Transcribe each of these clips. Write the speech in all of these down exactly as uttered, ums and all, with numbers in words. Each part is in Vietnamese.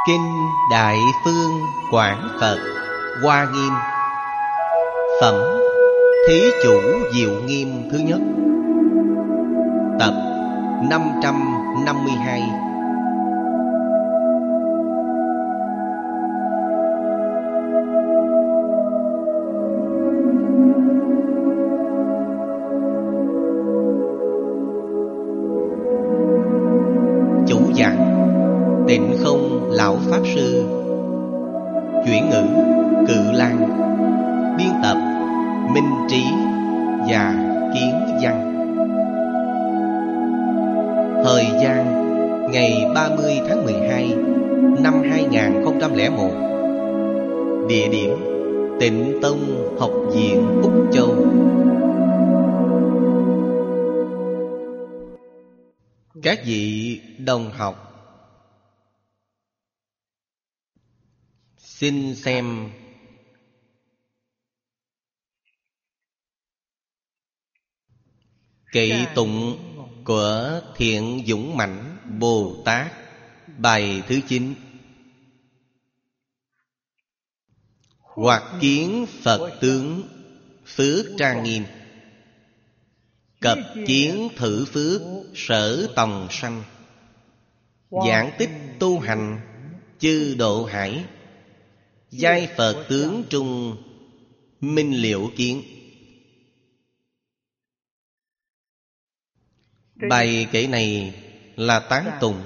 Kinh Đại Phương Quảng Phật Hoa Nghiêm. Phẩm Thí Chủ Diệu Nghiêm thứ nhất. Tập năm trăm năm mươi hai. Chủ giảng Tịnh Không Lão Pháp Sư. Chuyển ngữ Cự Lan. Biên tập Minh Trí và Kiến Văn. Thời gian ngày ba mươi tháng mười hai năm hai nghìn không trăm lẻ một. Địa điểm Tịnh Tông Học viện Úc Châu. Các vị đồng học, xin xem kệ tụng của Thiện Dũng Mãnh Bồ Tát, bài thứ chín. Hoặc kiến Phật tướng phước trang nghiêm, cập kiến thử phước sở tòng sanh, giảng tích tu hành chư độ hải, giai Phật tướng trung minh liệu kiến. Bài kệ này là tán tụng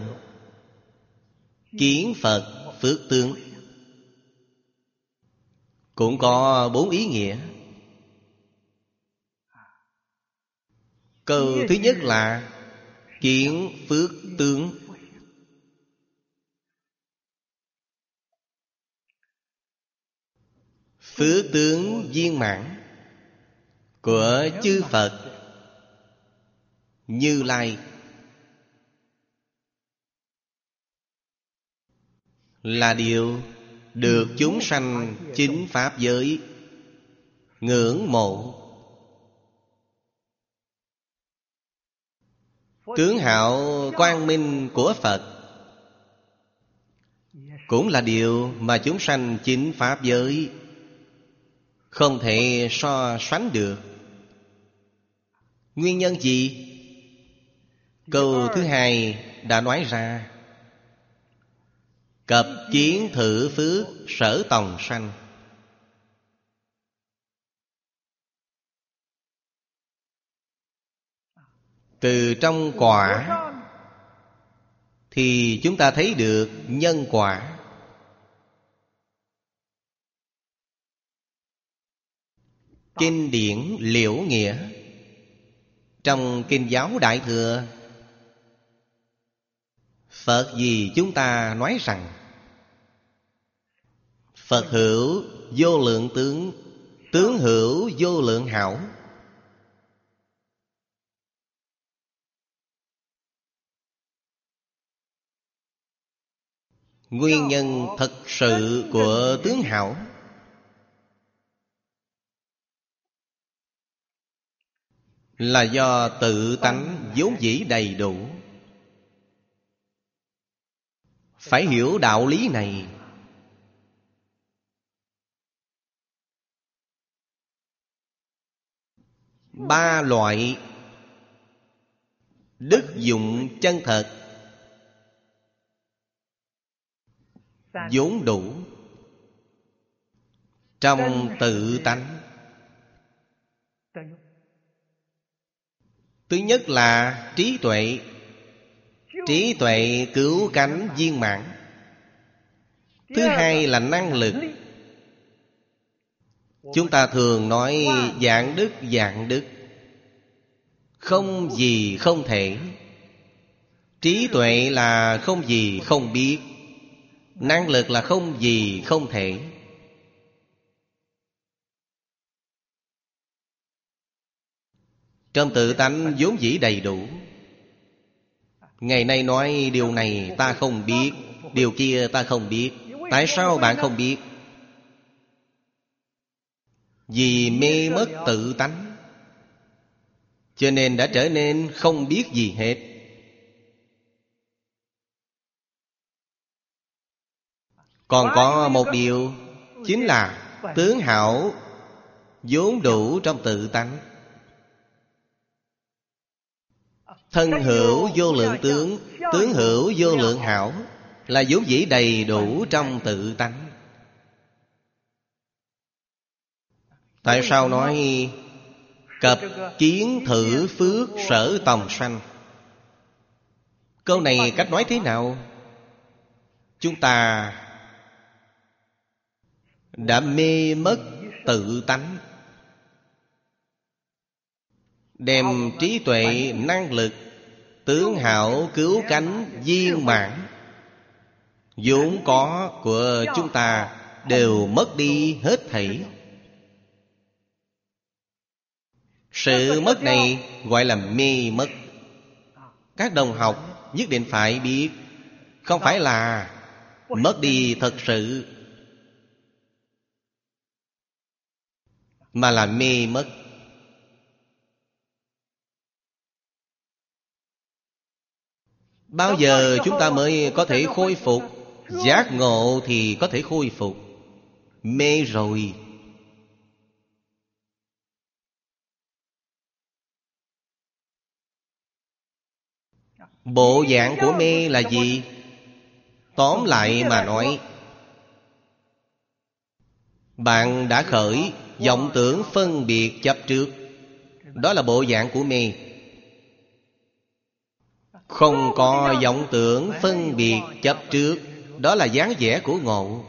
kiến Phật phước tướng. Cũng có bốn ý nghĩa. Câu thứ nhất là kiến phước tướng. Phước tướng viên mãn của chư Phật Như Lai là điều được chúng sanh chính pháp giới ngưỡng mộ. Tướng hạo quang minh của Phật cũng là điều mà chúng sanh chính pháp giới không thể so sánh được. Nguyên nhân gì? Câu thứ hai đã nói ra: cập kiến thử phước sở tòng sanh. Từ trong quả thì chúng ta thấy được nhân quả. Kinh điển Liễu Nghĩa trong Kinh Giáo Đại Thừa, Phật vì chúng ta nói rằng Phật hữu vô lượng tướng, tướng hữu vô lượng hảo. Nguyên nhân thật sự của tướng hảo là do tự tánh vốn dĩ đầy đủ. Phải hiểu đạo lý này. Ba loại đức dụng chân thật vốn đủ trong tự tánh. Thứ nhất là trí tuệ. Trí tuệ cứu cánh viên mãn. Thứ hai là năng lực. Chúng ta thường nói dạng đức dạng đức, không gì không thể. Trí tuệ là không gì không biết, năng lực là không gì không thể. Trong tự tánh vốn dĩ đầy đủ. Ngày nay nói điều này ta không biết, điều kia ta không biết. Tại sao bạn không biết? Vì mê mất tự tánh, cho nên đã trở nên không biết gì hết. Còn có một điều, chính là tướng hảo vốn đủ trong tự tánh. Thân hữu vô lượng tướng, tướng hữu vô lượng hảo, là vốn dĩ đầy đủ trong tự tánh. Tại sao nói cập kiến thử phước sở tòng sanh? Câu này cách nói thế nào? Chúng ta đã mê mất tự tánh, đem trí tuệ, năng lực, tướng hảo cứu cánh viên mãn vốn có của chúng ta đều mất đi hết thảy. Sự mất này gọi là mê mất. Các đồng học nhất định phải biết, không phải là mất đi thật sự, mà là mê mất. Bao giờ chúng ta mới có thể khôi phục? Giác ngộ thì có thể khôi phục. Mê rồi, bộ dạng của mê là gì? Tóm lại mà nói, bạn đã khởi vọng tưởng phân biệt chấp trước, đó là bộ dạng của mê. Không có vọng tưởng phân biệt chấp trước, đó là dáng vẻ của ngộ.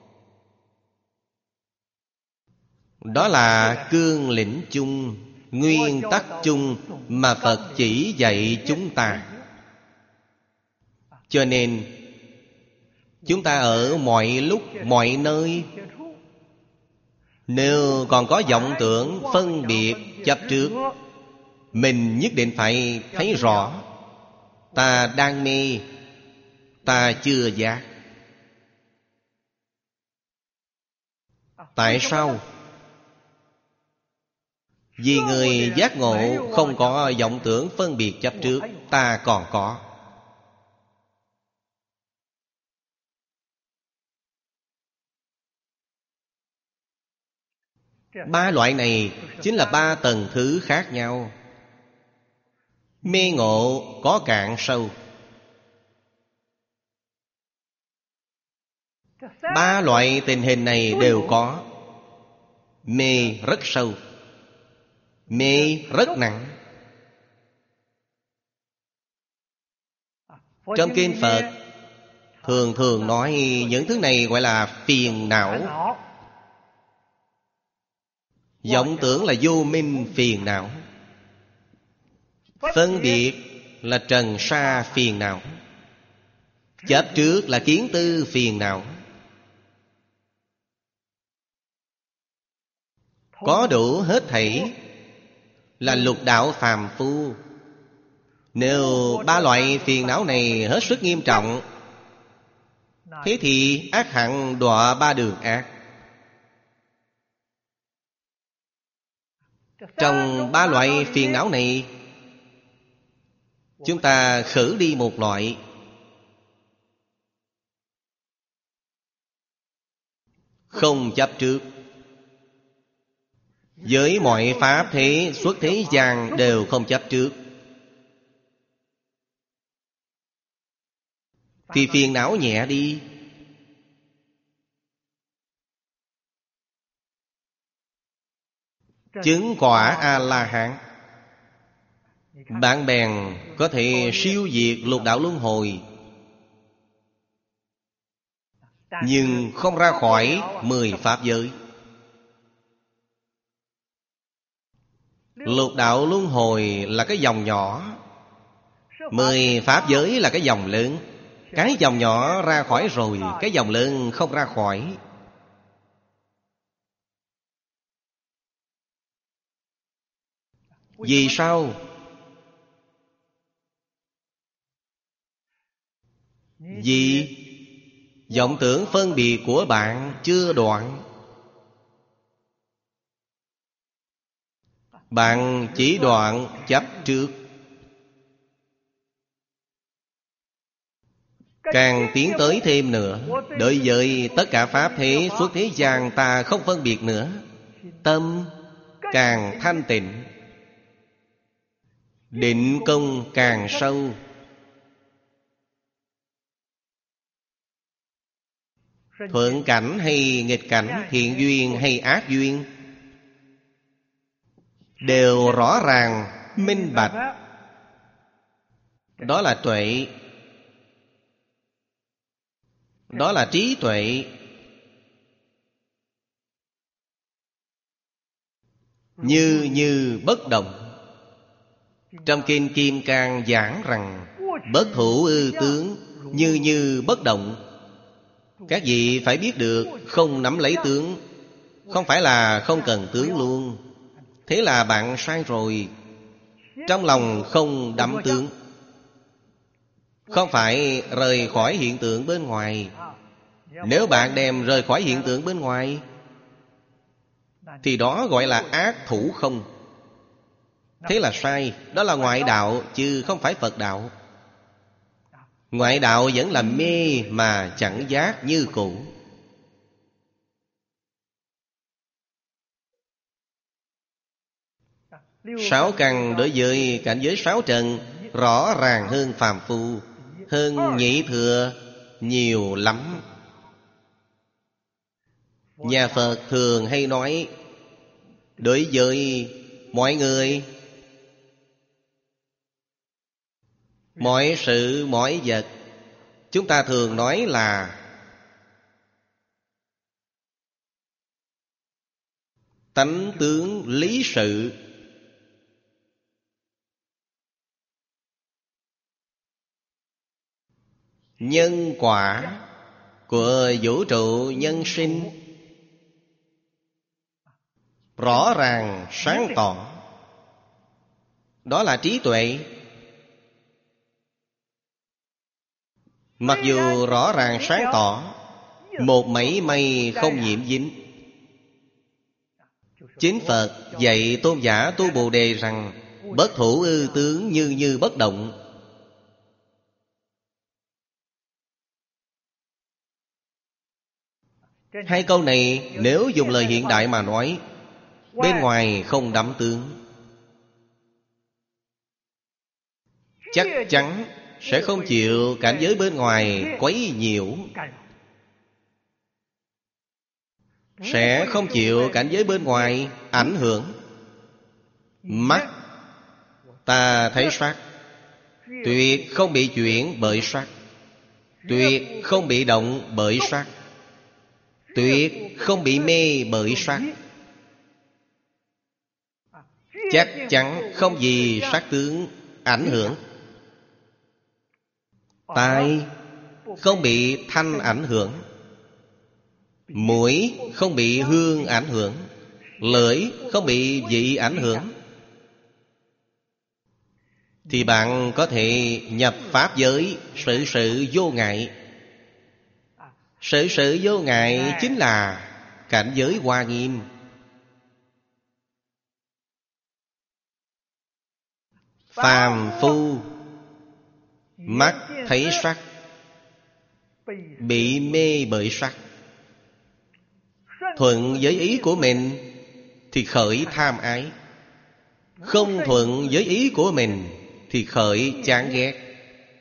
Đó là cương lĩnh chung, nguyên tắc chung mà Phật chỉ dạy chúng ta. Cho nên chúng ta ở mọi lúc mọi nơi, nếu còn có vọng tưởng phân biệt chấp trước, mình nhất định phải thấy rõ ta đang mê, ta chưa giác. Tại sao? Vì người giác ngộ không có vọng tưởng phân biệt chấp trước, ta còn có. Ba loại này chính là ba tầng thứ khác nhau. Mê ngộ có cạn sâu. Ba loại tình hình này đều có. Mê rất sâu, mê rất nặng. Trong kinh Phật thường thường nói những thứ này gọi là phiền não. Vọng tưởng là vô minh phiền não. Phân biệt là trần sa phiền não. Chấp trước là kiến tư phiền não. Có đủ hết thảy là lục đạo phàm phu. Nếu ba loại phiền não này hết sức nghiêm trọng, thế thì ác hẳn đọa ba đường ác. Trong ba loại phiền não này, chúng ta khử đi một loại. Không chấp trước. Với mọi pháp thế xuất thế gian đều không chấp trước, thì phiền não nhẹ đi. Chứng quả A-la-hán, bạn bèn có thể siêu diệt lục đạo luân hồi, nhưng không ra khỏi mười pháp giới. Lục đạo luân hồi là cái dòng nhỏ, mười pháp giới là cái dòng lớn. Cái dòng nhỏ ra khỏi rồi, cái dòng lớn không ra khỏi. Vì sao? Vì vọng tưởng phân biệt của bạn chưa đoạn. Bạn chỉ đoạn chấp trước. càng tiến tới thêm nữa. Đối với tất cả pháp thế suốt thế gian ta không phân biệt nữa. Tâm càng thanh tịnh, định công càng sâu. Thuận cảnh hay nghịch cảnh, thiện duyên hay ác duyên, đều rõ ràng, minh bạch. Đó là tuệ. Đó là trí tuệ. Như như bất động. Trong Kinh Kim Cang giảng rằng bất thủ ư tướng, như như bất động. Các vị phải biết được, không nắm lấy tướng, không phải là không cần tướng luôn. Thế là bạn sai rồi. Trong lòng không đắm tướng, không phải rời khỏi hiện tượng bên ngoài. Nếu bạn đem rời khỏi hiện tượng bên ngoài, thì đó gọi là ác thủ không. Thế là sai. Đó là ngoại đạo chứ không phải Phật đạo. Ngoại đạo vẫn là mê mà chẳng giác như cũ. Sáu căn đối với cảnh giới sáu trần rõ ràng hơn phàm phu, hơn nhị thừa nhiều lắm. Nhà Phật thường hay nói, đối với mọi người, mọi sự mọi vật, chúng ta thường nói là tánh tướng lý sự. Nhân quả của vũ trụ nhân sinh rõ ràng sáng tỏ. Đó là trí tuệ. Mặc dù rõ ràng sáng tỏ, một mảy may không nhiễm dính. Chính Phật dạy tôn giả Tu Bồ Đề rằng bất thủ ư tướng, như như bất động. Hai câu này nếu dùng lời hiện đại mà nói, bên ngoài không đắm tướng, chắc chắn sẽ không chịu cảnh giới bên ngoài quấy nhiễu, sẽ không chịu cảnh giới bên ngoài ảnh hưởng. Mắt ta thấy sắc, tuyệt không bị chuyển bởi sắc, tuyệt không bị động bởi sắc, tuyệt không bị mê bởi sắc. Chắc chắn không vì sắc tướng ảnh hưởng. Tai không bị thanh ảnh hưởng, mũi không bị hương ảnh hưởng, lưỡi không bị vị ảnh hưởng. Thì bạn có thể nhập pháp giới sự sự vô ngại. Sự sự vô ngại chính là cảnh giới Hoa Nghiêm. Phàm phu mắt thấy sắc, bị mê bởi sắc, thuận với ý của mình thì khởi tham ái, không thuận với ý của mình thì khởi chán ghét.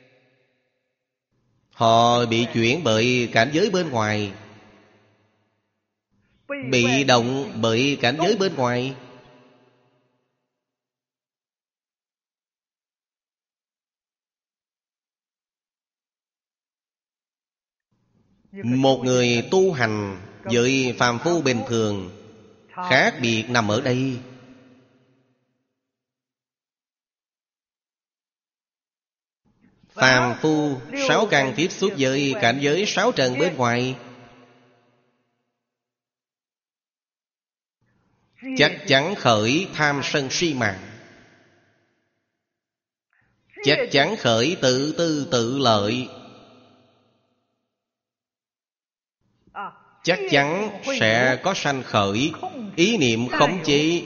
Họ bị chuyển bởi cảnh giới bên ngoài, bị động bởi cảnh giới bên ngoài. Một người tu hành với phàm phu bình thường khác biệt nằm ở đây. Phàm phu sáu căn tiếp xúc với cảnh giới sáu trần bên ngoài, chắc chắn khởi tham sân si mạng, chắc chắn khởi tự tư tự lợi, chắc chắn sẽ có sanh khởi ý niệm khống chế,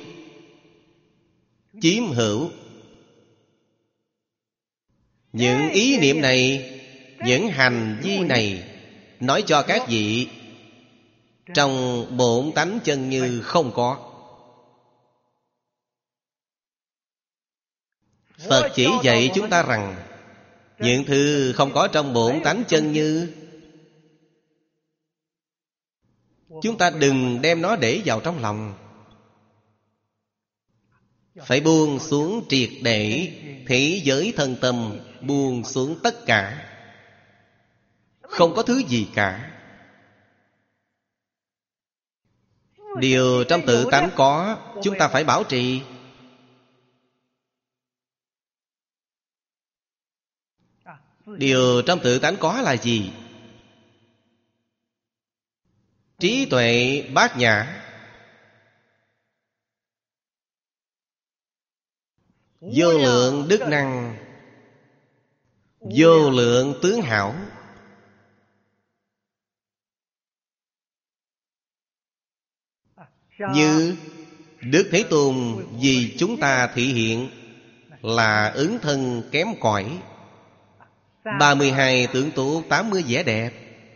chiếm hữu. Những ý niệm này Những hành vi này nói cho các vị trong bổn tánh chân như không có. Phật chỉ dạy chúng ta rằng những thứ không có trong bổn tánh chân như, chúng ta đừng đem nó để vào trong lòng. Phải buông xuống triệt để thế giới thân tâm, buông xuống tất cả. Không có thứ gì cả. Điều trong tự tánh có, chúng ta phải bảo trì. Điều trong tự tánh có là gì? Trí tuệ bát nhã, vô lượng đức năng, vô lượng tướng hảo. Như Đức Thế Tôn vì chúng ta thị hiện là ứng thân kém cỏi, ba mươi hai tướng tốt, tám mươi vẻ đẹp.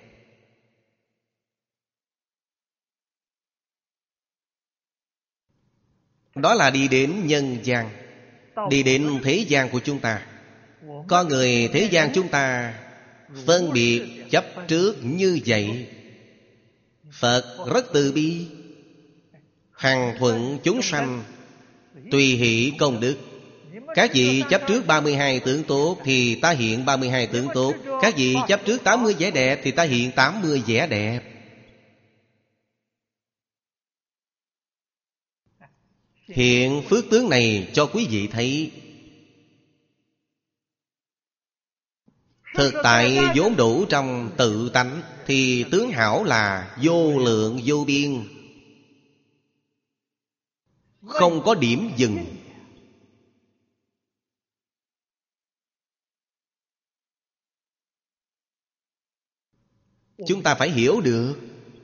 Đó là đi đến nhân gian, đi đến thế gian của chúng ta. Có người thế gian chúng ta phân biệt chấp trước như vậy. Phật rất từ bi, hằng thuận chúng sanh, tùy hỷ công đức. Các vị chấp trước ba mươi hai tướng tốt thì ta hiện ba mươi hai tướng tốt. Các vị chấp trước tám mươi vẻ đẹp thì ta hiện tám mươi vẻ đẹp. Hiện phước tướng này cho quý vị thấy. Thực tại vốn đủ trong tự tánh thì tướng hảo là vô lượng vô biên, không có điểm dừng. Chúng ta phải hiểu được,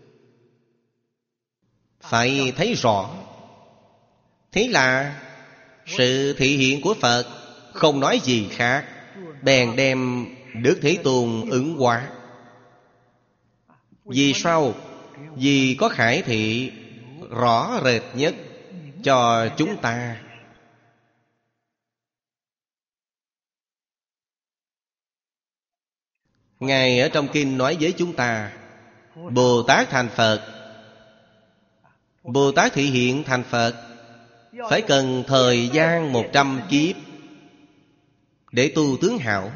phải thấy rõ. Thế là sự thị hiện của Phật không nói gì khác, bèn đem Đức Thế Tôn ứng hóa. Vì sao? Vì có khải thị rõ rệt nhất cho chúng ta. Ngài ở trong kinh nói với chúng ta, Bồ Tát thành Phật, Bồ Tát thị hiện thành Phật phải cần thời gian một trăm kiếp để tu tướng hảo.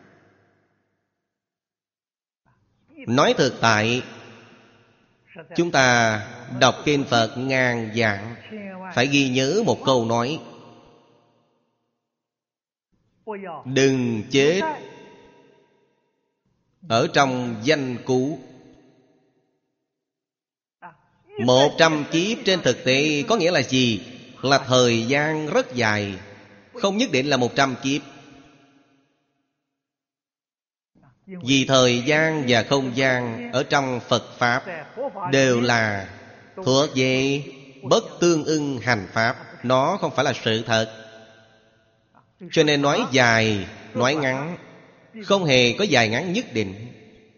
Nói thực tại, chúng ta đọc kinh Phật ngàn vạn, phải ghi nhớ một câu nói: đừng chết ở trong danh cú. Một trăm kiếp trên thực tế có nghĩa là gì? Là thời gian rất dài, không nhất định là một trăm kiếp. Vì thời gian và không gian ở trong Phật Pháp đều là thuộc về bất tương ưng hành Pháp. Nó không phải là sự thật. Cho nên nói dài, nói ngắn, không hề có dài ngắn nhất định,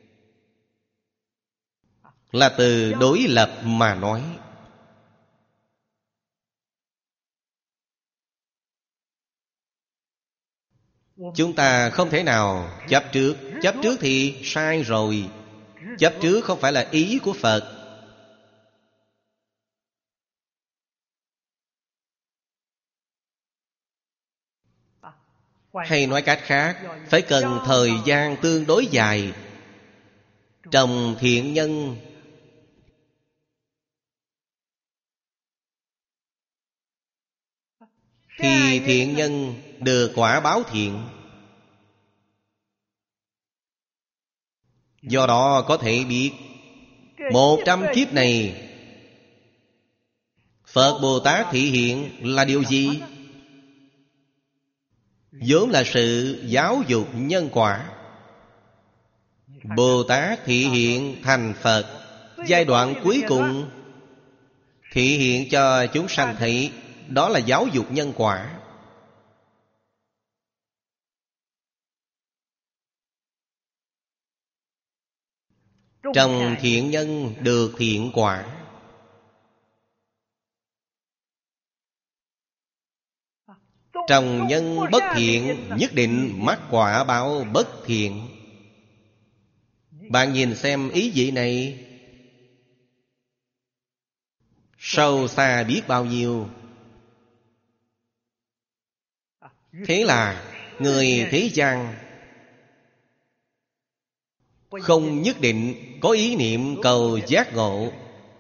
là từ đối lập mà nói. Chúng ta không thể nào chấp trước. Chấp trước thì sai rồi. Chấp trước không phải là ý của Phật. Hay nói cách khác, phải cần thời gian tương đối dài. Trồng thiện nhân, thì thiện nhân được quả báo thiện. Do đó có thể biết một trăm kiếp này Phật Bồ Tát thị hiện là điều gì? vốn là sự giáo dục nhân quả. Bồ Tát thị hiện thành Phật, giai đoạn cuối cùng thị hiện cho chúng sanh thấy. Đó là giáo dục nhân quả. Trồng thiện nhân được thiện quả. Trồng nhân bất thiện nhất định mắc quả báo bất thiện. Bạn nhìn xem ý vị này sâu xa biết bao nhiêu. Thế là người thế gian không nhất định có ý niệm cầu giác ngộ,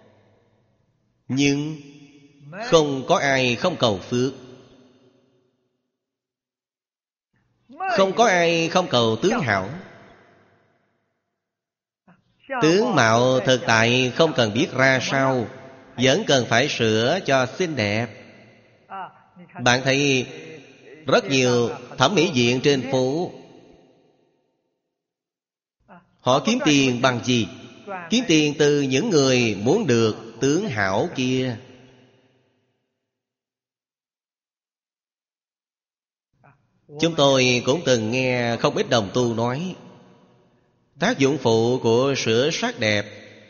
nhưng không có ai không cầu phước, không có ai không cầu tướng hảo. Tướng mạo thực tại không cần biết ra sao, vẫn cần phải sửa cho xinh đẹp. Bạn thấy rất nhiều thẩm mỹ viện trên phố, họ kiếm tiền bằng gì? Kiếm tiền từ những người muốn được tướng hảo kia. Chúng tôi cũng từng nghe không ít đồng tu nói tác dụng phụ của sửa sắc đẹp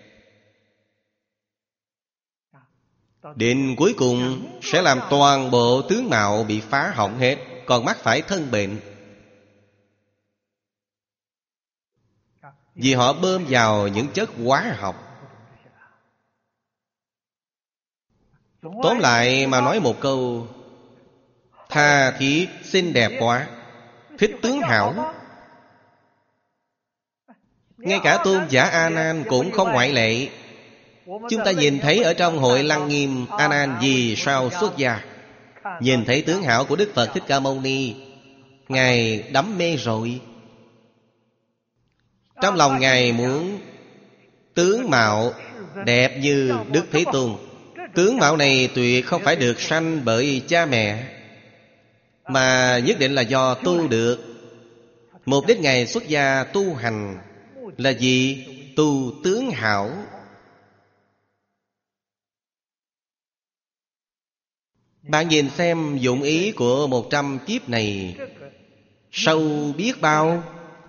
đến cuối cùng sẽ làm toàn bộ tướng mạo bị phá hỏng hết, còn mắc phải thân bệnh. Vì họ bơm vào những chất hóa học. Tóm lại mà nói một câu, tha thiết xinh đẹp quá, thích tướng hảo. Ngay cả tôn giả A Nan cũng không ngoại lệ. Chúng ta nhìn thấy ở trong hội Lăng Nghiêm, A Nan vì sao xuất gia? Nhìn thấy tướng hảo của Đức Phật Thích Ca Mâu Ni, Ngài đắm mê rồi. Trong lòng Ngài muốn tướng mạo đẹp như Đức Thế Tôn. Tướng mạo này tuyệt không phải được sanh bởi cha mẹ, mà nhất định là do tu được. Mục đích Ngài xuất gia tu hành là gì? Tu tướng hảo. Bạn nhìn xem dụng ý của một trăm kiếp này sâu biết bao.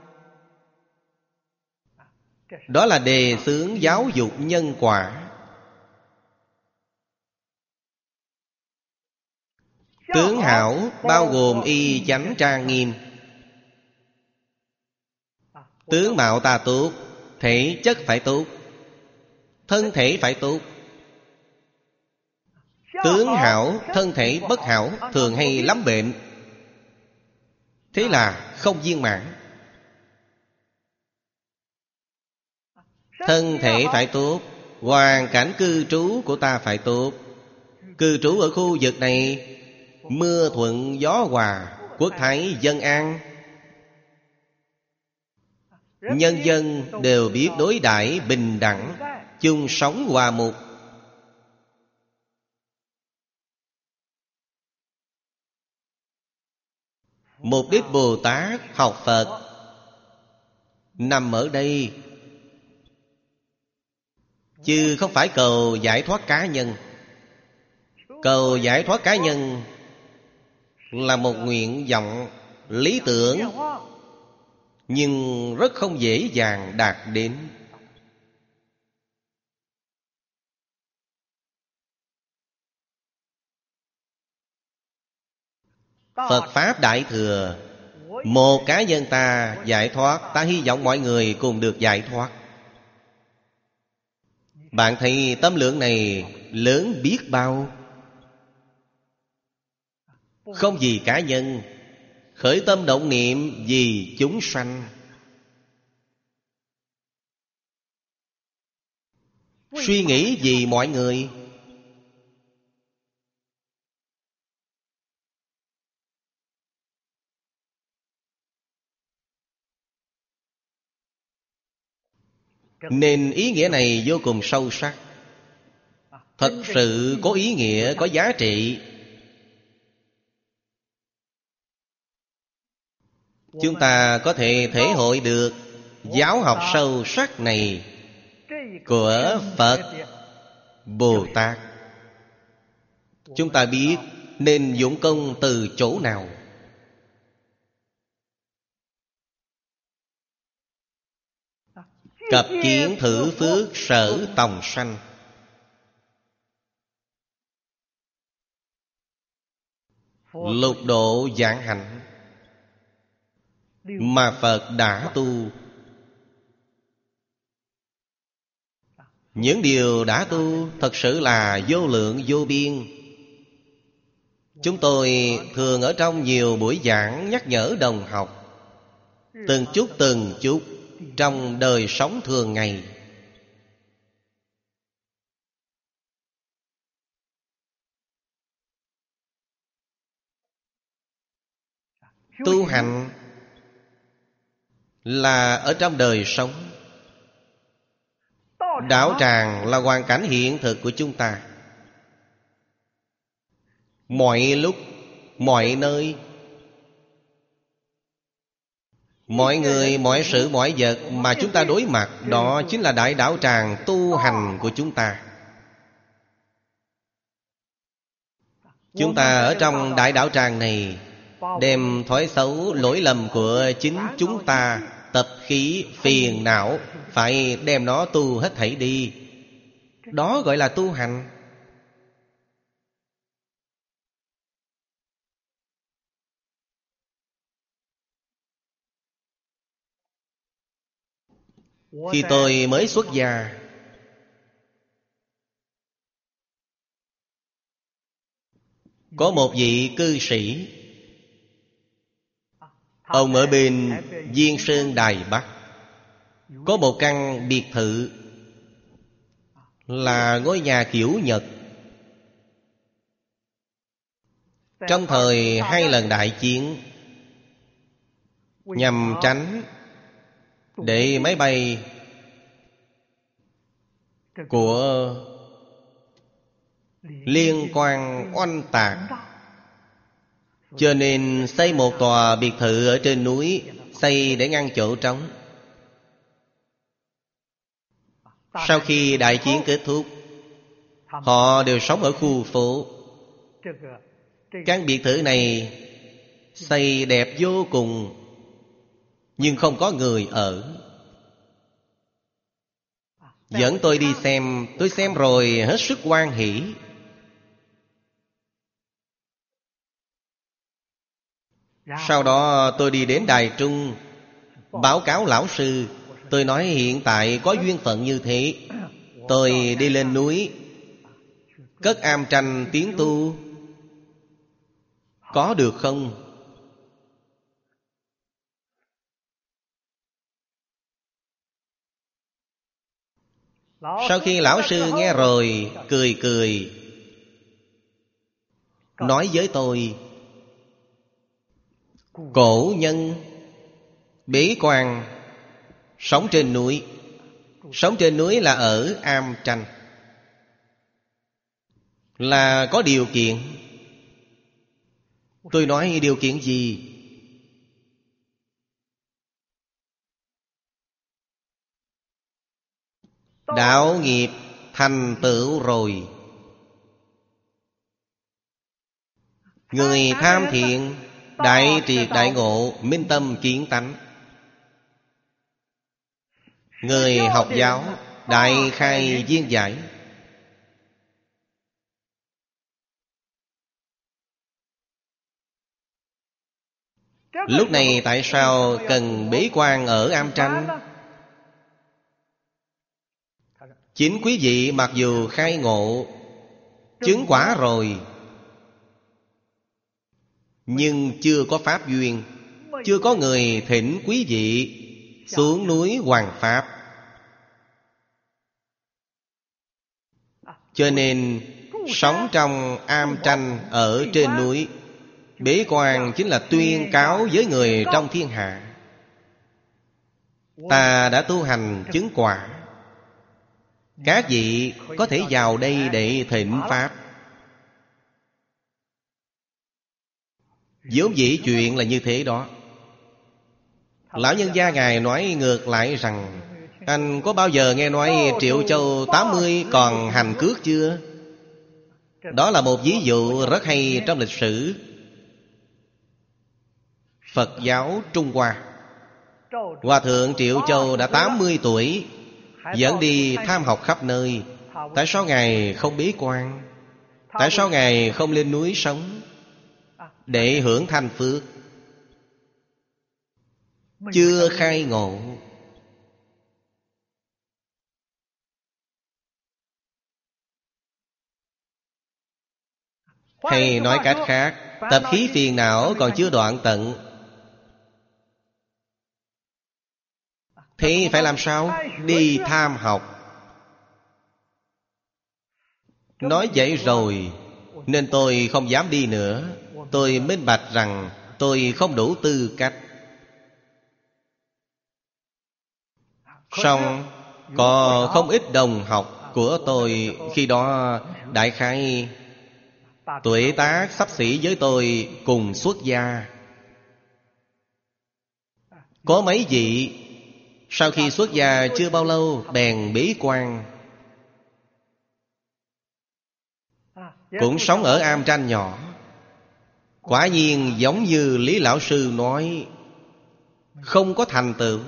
Đó là đề xướng giáo dục nhân quả. Tướng hảo bao gồm y chánh trang nghiêm. Tướng mạo ta tốt, thể chất phải tốt, thân thể phải tốt. Tướng hảo, thân thể bất hảo, thường hay lắm bệnh. Thế là không viên mãn. Thân thể phải tốt, hoàn cảnh cư trú của ta phải tốt. Cư trú ở khu vực này mưa thuận gió hòa, quốc thái dân an. Nhân dân đều biết đối đãi bình đẳng, chung sống hòa mục. Mục đích Bồ Tát học Phật nằm ở đây, chứ không phải cầu giải thoát cá nhân. Cầu giải thoát cá nhân là một nguyện vọng lý tưởng, nhưng rất không dễ dàng đạt đến. Phật Pháp Đại Thừa, một cá nhân ta giải thoát, ta hy vọng mọi người cùng được giải thoát. Bạn thấy tâm lượng này lớn biết bao. Không vì cá nhân, khởi tâm động niệm vì chúng sanh. Suy nghĩ vì mọi người. Nên ý nghĩa này vô cùng sâu sắc, thật sự có ý nghĩa, có giá trị. Chúng ta có thể thể hội được giáo học sâu sắc này của Phật Bồ Tát. Chúng ta biết nên dụng công từ chỗ nào. Cập kiến thử phước sở tòng sanh. Lục độ giảng hạnh mà Phật đã tu. Những điều đã tu thật sự là vô lượng vô biên. Chúng tôi thường ở trong nhiều buổi giảng nhắc nhở đồng học từng chút từng chút trong đời sống thường ngày. Tu hành là ở trong đời sống. Đạo tràng là hoàn cảnh hiện thực của chúng ta. Mọi lúc, mọi nơi, mọi người, mọi sự, mọi vật mà chúng ta đối mặt, đó chính là đại đạo tràng tu hành của chúng ta. Chúng ta ở trong đại đạo tràng này đem thói xấu, lỗi lầm của chính chúng ta, tập khí, phiền não, phải đem nó tu hết thảy đi. Đó gọi là tu hành. Khi tôi mới xuất gia, có một vị cư sĩ, ông ở bên Diên Sơn Đài Bắc, có một căn biệt thự là ngôi nhà kiểu Nhật. Trong thời hai lần đại chiến, nhằm tránh để máy bay của Liên quan oanh tạc, cho nên xây một tòa biệt thự ở trên núi, xây để ngăn chỗ trống. Sau khi đại chiến kết thúc, họ đều sống ở khu phố. Căn biệt thự này xây đẹp vô cùng, nhưng không có người ở. Dẫn tôi đi xem, tôi xem rồi hết sức hoan hỉ. Sau đó tôi đi đến Đài Trung, báo cáo lão sư. Tôi nói hiện tại có duyên phận như thế, tôi đi lên núi cất am tranh tiến tu, có được không? Sau khi lão sư nghe rồi, cười cười nói với tôi: cổ nhân bế quan sống trên núi. Sống trên núi là ở am tranh, là có điều kiện. Tôi nói điều kiện gì? Đạo nghiệp thành tựu rồi, người tham thiện, đại triệt đại ngộ, minh tâm kiến tánh. Người học giáo, đại khai viên giải. Lúc này tại sao cần bế quan ở am tranh? Chính quý vị mặc dù khai ngộ, chứng quả rồi, nhưng chưa có pháp duyên, chưa có người thỉnh quý vị xuống núi hoằng pháp. Cho nên sống trong am tranh ở trên núi, bế quan chính là tuyên cáo với người trong thiên hạ: ta đã tu hành chứng quả, các vị có thể vào đây để thỉnh pháp. vốn dĩ chuyện là như thế đó. Lão nhân gia ngài nói ngược lại rằng: anh có bao giờ nghe nói Triệu Châu tám mươi còn hành cước chưa? Đó là một ví dụ rất hay trong lịch sử Phật giáo Trung Hoa. Hòa thượng Triệu Châu đã tám mươi tuổi, vẫn đi tham học khắp nơi. Tại sao Ngài không bế quan? Tại sao Ngài không lên núi sống để hưởng thanh phước? Chưa khai ngộ. Hay nói cách khác, tập khí phiền não còn chưa đoạn tận. Thì phải làm sao? Đi tham học. Nói vậy rồi nên tôi không dám đi nữa. Tôi minh bạch rằng tôi không đủ tư cách. Song có không ít đồng học của tôi khi đó đại khái tuổi tác xấp xỉ với tôi cùng xuất gia. Có mấy vị sau khi xuất gia chưa bao lâu bèn bế quan, cũng sống ở am tranh nhỏ. Quả nhiên giống như Lý Lão Sư nói, không có thành tựu.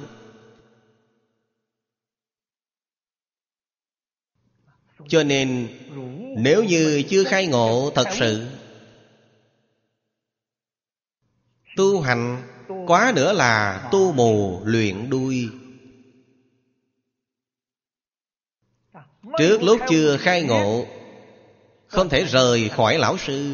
Cho nên nếu như chưa khai ngộ thật sự, tu hành quá nữa là tu mù luyện đuôi. Trước lúc chưa khai ngộ, không thể rời khỏi Lão Sư.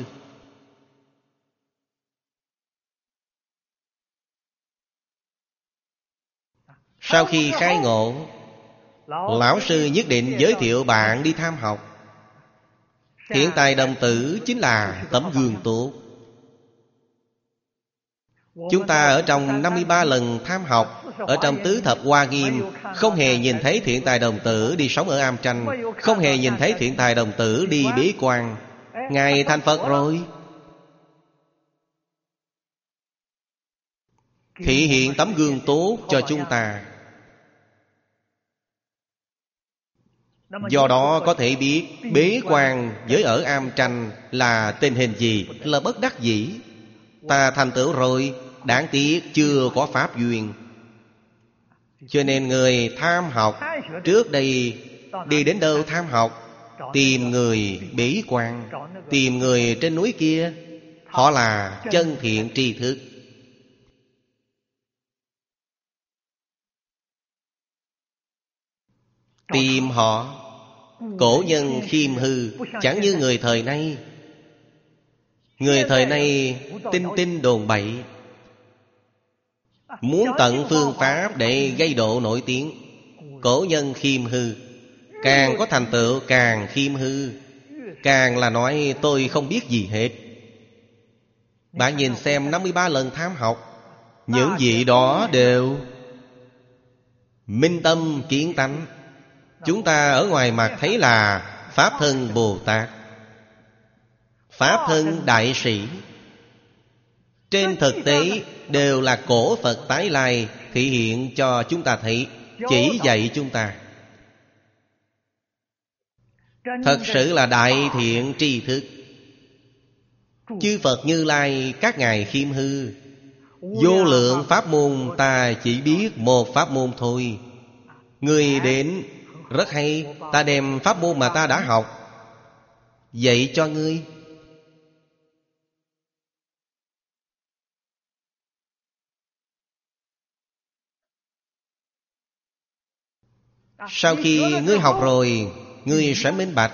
Sau khi khai ngộ, Lão Sư nhất định giới thiệu bạn đi tham học. Thiện tài đồng tử chính là tấm gương tốt. Chúng ta ở trong năm mươi ba lần tham học, ở trong tứ thập Hoa Nghiêm, không hề nhìn thấy thiện tài đồng tử đi sống ở am tranh, không hề nhìn thấy thiện tài đồng tử đi bế quan. Ngài thành Phật rồi, thị hiện tấm gương tốt cho chúng ta. Do đó có thể biết bế quan với ở am tranh là tình hình gì, là bất đắc dĩ. Ta thành tựu rồi, đáng tiếc chưa có pháp duyên. Cho nên người tham học trước đây đi đến đâu tham học? Tìm người bế quan, tìm người trên núi kia. Họ là chân thiện tri thức. Tìm họ. Cổ nhân khiêm hư, chẳng như người thời nay. Người thời nay tin tin đồn bậy, muốn tận phương pháp để gây độ nổi tiếng. Cổ nhân khiêm hư, càng có thành tựu càng khiêm hư, càng là nói tôi không biết gì hết. Bạn nhìn xem năm mươi ba lần tham học, những vị đó đều minh tâm kiến tánh. Chúng ta ở ngoài mặt thấy là Pháp thân Bồ Tát, Pháp thân Đại Sĩ. Trên thực tế đều là cổ Phật tái lai, thị hiện cho chúng ta thấy, chỉ dạy chúng ta. Thật sự là đại thiện tri thức. Chư Phật Như Lai các ngài khiêm hư, vô lượng pháp môn ta chỉ biết một pháp môn thôi. Người đến rất hay, ta đem pháp môn mà ta đã học dạy cho ngươi. Sau khi ngươi học rồi, ngươi sẽ minh bạch.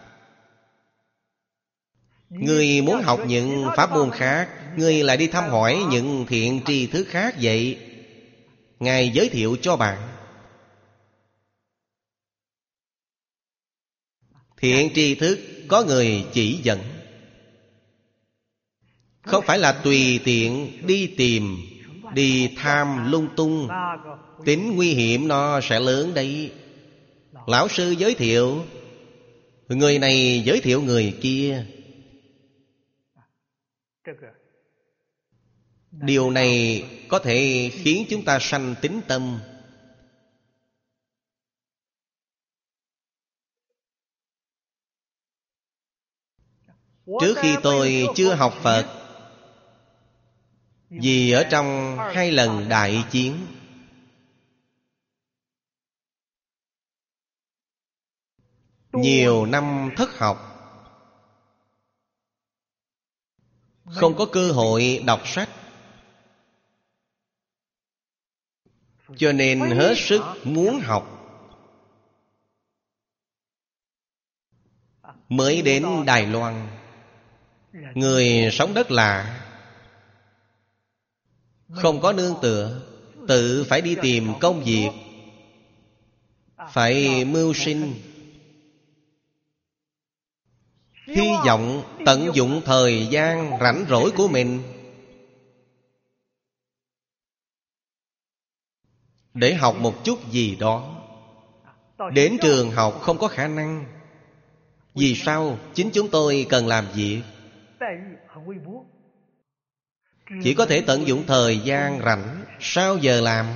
Ngươi muốn học những pháp môn khác, ngươi lại đi thăm hỏi những thiện tri thức khác vậy. Ngài giới thiệu cho bạn. Thiện tri thức có người chỉ dẫn, không phải là tùy tiện đi tìm, đi tham lung tung. Tính nguy hiểm nó sẽ lớn đấy. Lão sư giới thiệu, người này giới thiệu người kia. Điều này có thể khiến chúng ta sanh tín tâm. Trước khi tôi chưa học Phật, vì ở trong hai lần đại chiến, nhiều năm thất học, không có cơ hội đọc sách, cho nên hết sức muốn học, mới đến Đài Loan. Người sống đất lạ, không có nương tựa, tự phải đi tìm công việc, phải mưu sinh. Hy vọng tận dụng thời gian rảnh rỗi của mình để học một chút gì đó. Đến trường học không có khả năng. Vì sao? Chính chúng tôi cần làm việc, chỉ có thể tận dụng thời gian rảnh. Sao giờ làm?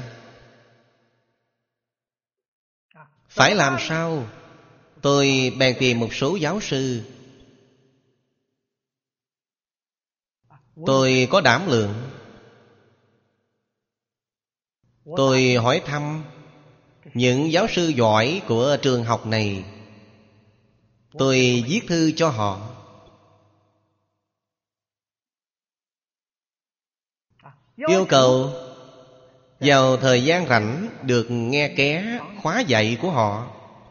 Phải làm sao? Tôi bèn tìm một số giáo sư. Tôi có đảm lượng, tôi hỏi thăm những giáo sư giỏi của trường học này. Tôi viết thư cho họ, yêu cầu vào thời gian rảnh được nghe ké khóa dạy của họ.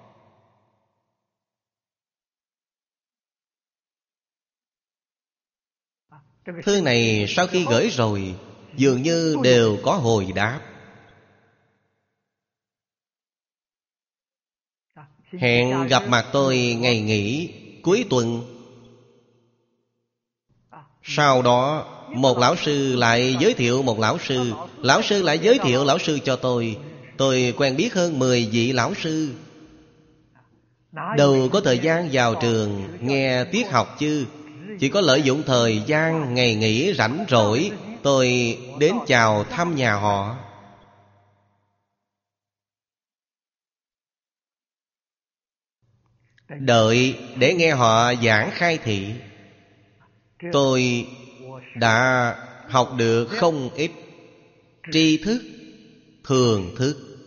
Thư này sau khi gửi rồi, dường như đều có hồi đáp. Hẹn gặp mặt tôi ngày nghỉ cuối tuần. Sau đó một lão sư lại giới thiệu một lão sư, lão sư lại giới thiệu lão sư cho tôi. Tôi quen biết hơn mười vị lão sư. Đâu có thời gian vào trường nghe tiết học chứ. Chỉ có lợi dụng thời gian ngày nghỉ rảnh rỗi, tôi đến chào thăm nhà họ. Đợi để nghe họ giảng khai thị. Tôi đã học được không ít tri thức, thường thức.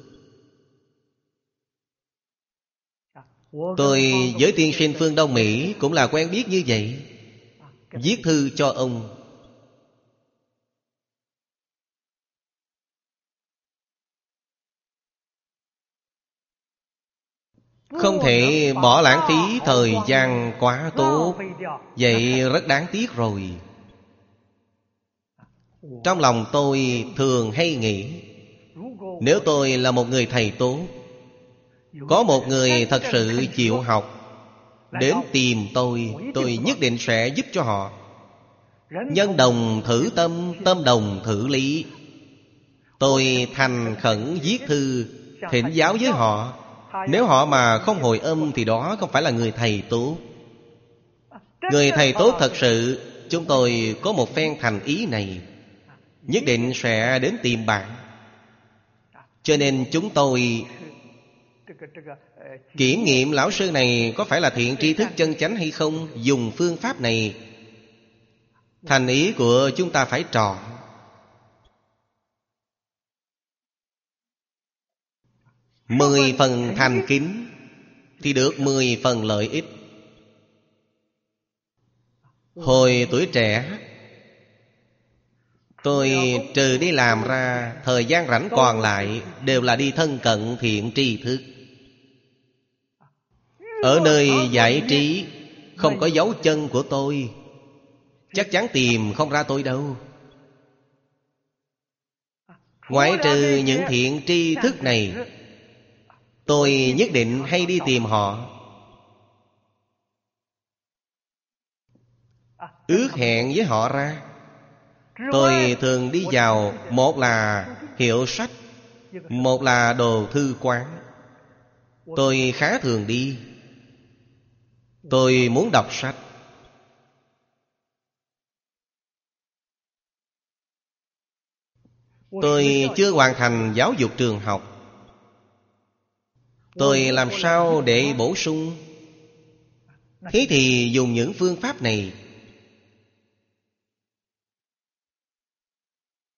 Tôi với tiên sinh phương Đông Mỹ cũng là quen biết như vậy. Viết thư cho ông. Không thể bỏ lãng phí thời gian quá tốt. Vậy rất đáng tiếc rồi. Trong lòng tôi thường hay nghĩ, nếu tôi là một người thầy tốt, có một người thật sự chịu học đến tìm tôi, tôi nhất định sẽ giúp cho họ. Nhân đồng thử tâm, tâm đồng thử lý. Tôi thành khẩn viết thư thỉnh giáo với họ. Nếu họ mà không hồi âm thì đó không phải là người thầy tốt. Người thầy tốt thật sự, chúng tôi có một phen thành ý này, nhất định sẽ đến tìm bạn. Cho nên chúng tôi kiểm nghiệm lão sư này có phải là thiện tri thức chân chánh hay không. Dùng phương pháp này, thành ý của chúng ta phải tròn. Mười phần thành kính thì được mười phần lợi ích. Hồi tuổi trẻ, tôi trừ đi làm ra, thời gian rảnh còn lại đều là đi thân cận thiện tri thức. Ở nơi giải trí không có dấu chân của tôi, chắc chắn tìm không ra tôi đâu. Ngoại trừ những thiện tri thức này, tôi nhất định hay đi tìm họ. Ước hẹn với họ ra, tôi thường đi vào, một là hiệu sách, một là đồ thư quán. Tôi khá thường đi. Tôi muốn đọc sách. Tôi chưa hoàn thành giáo dục trường học. Tôi làm sao để bổ sung? Thế thì dùng những phương pháp này.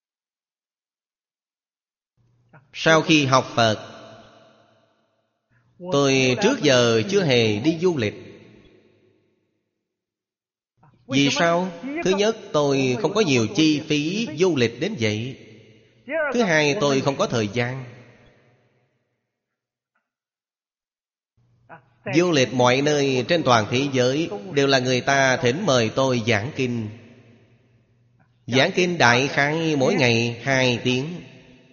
Sau khi học Phật, Tôi trước giờ chưa hề đi du lịch. Vì sao? Thứ nhất, tôi không có nhiều chi phí du lịch đến vậy. Thứ hai, tôi không có thời gian. Du lịch mọi nơi trên toàn thế giới đều là người ta thỉnh mời tôi giảng kinh. Giảng kinh đại khái mỗi ngày hai tiếng.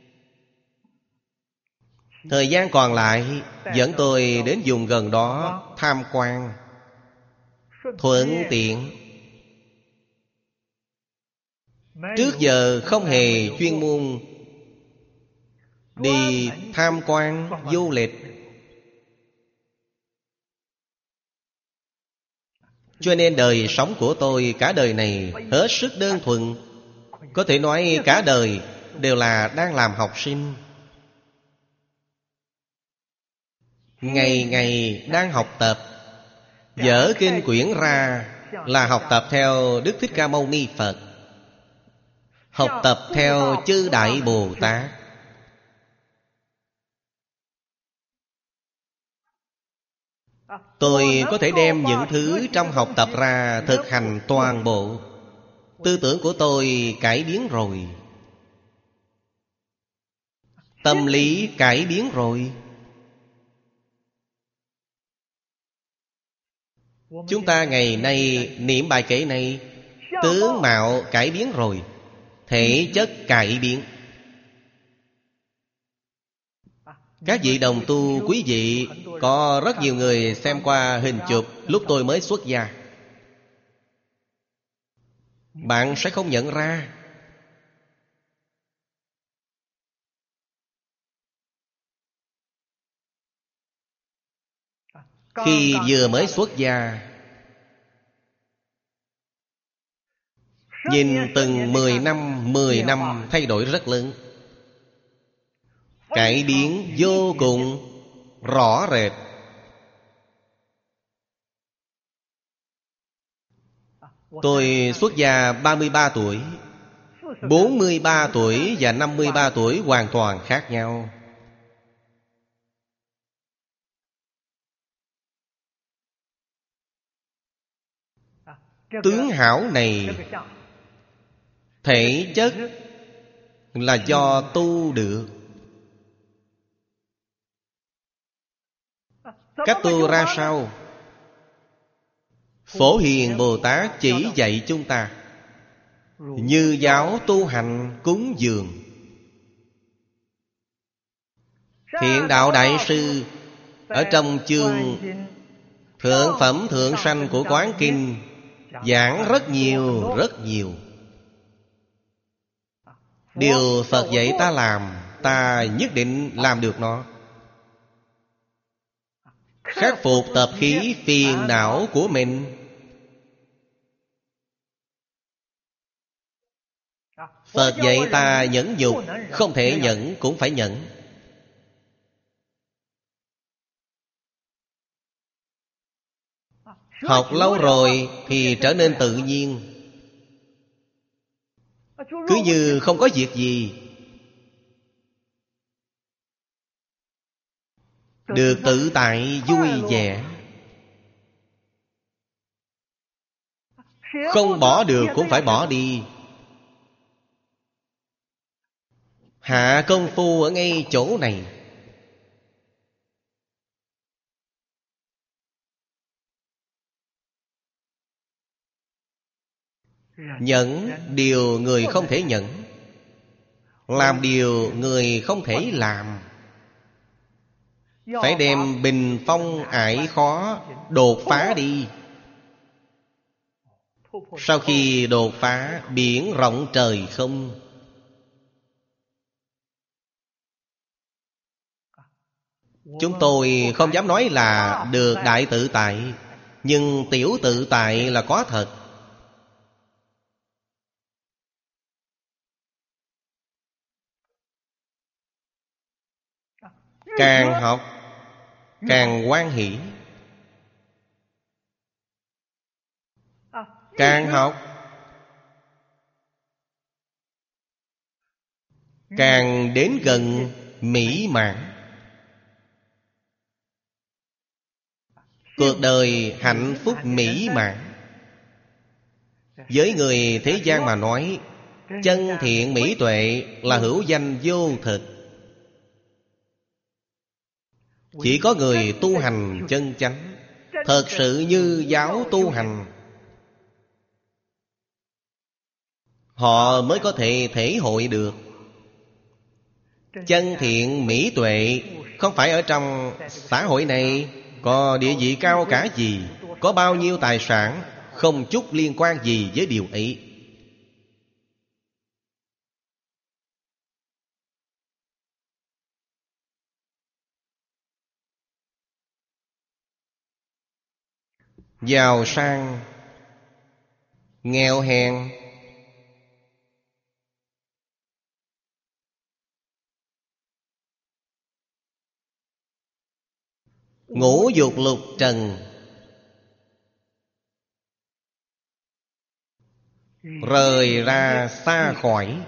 Thời gian còn lại dẫn tôi đến vùng gần đó tham quan, thuận tiện. Trước giờ không hề chuyên môn đi tham quan du lịch, cho nên đời sống của tôi cả đời này hết sức đơn thuần. Có thể nói cả đời đều là đang làm học sinh. Ngày ngày đang học tập. Dở kinh quyển ra là học tập theo Đức Thích Ca Mâu Ni Phật, học tập theo chư Đại Bồ Tát. Tôi có thể đem những thứ trong học tập ra thực hành toàn bộ. Tư tưởng của tôi cải biến rồi, tâm lý cải biến rồi. Chúng ta ngày nay niệm bài kệ này, tướng mạo cải biến rồi, thể chất cải biến. Các vị đồng tu quý vị, có rất nhiều người xem qua hình chụp lúc tôi mới xuất gia. Bạn sẽ không nhận ra. Khi vừa mới xuất gia, nhìn từng mười năm, mười năm thay đổi rất lớn, cải biến vô cùng rõ rệt. Tôi xuất gia ba mươi ba tuổi, bốn mươi ba tuổi và năm mươi ba tuổi hoàn toàn khác nhau. Tướng hảo này, thể chất là do tu được. Cách tu ra sao? Phổ Hiền Bồ Tát chỉ dạy chúng ta như giáo tu hành cúng dường. Thiện Đạo Đại Sư ở trong chương Thượng Phẩm Thượng Sanh của Quán Kinh giảng rất nhiều, rất nhiều. Điều Phật dạy ta làm, ta nhất định làm được nó. Khắc phục tập khí phiền não của mình. Phật dạy ta nhẫn nhục, không thể nhẫn cũng phải nhẫn. Học lâu rồi thì trở nên tự nhiên, cứ như không có việc gì, được tự tại vui vẻ. Không bỏ được cũng phải bỏ đi. Hạ công phu ở ngay chỗ này. Nhẫn điều người không thể nhẫn, làm điều người không thể làm. Phải đem bình phong ải khó đột phá đi. Sau khi đột phá, biển rộng trời không. Chúng tôi không dám nói là được đại tự tại, nhưng tiểu tự tại là có thật. Càng học càng hoan hỷ, càng học càng đến gần mỹ mãn. cuộc đời hạnh phúc mỹ mãn. Với người thế gian mà nói, chân thiện mỹ tuệ là hữu danh vô thực. Chỉ có người tu hành chân chánh, thật sự như giáo tu hành, họ mới có thể thể hội được. Chân thiện mỹ tuệ không phải ở trong xã hội này có địa vị cao cả gì, có bao nhiêu tài sản, không chút liên quan gì với điều ấy. Giàu sang, nghèo hèn, ngũ dục lục trần, rời ra xa khỏi.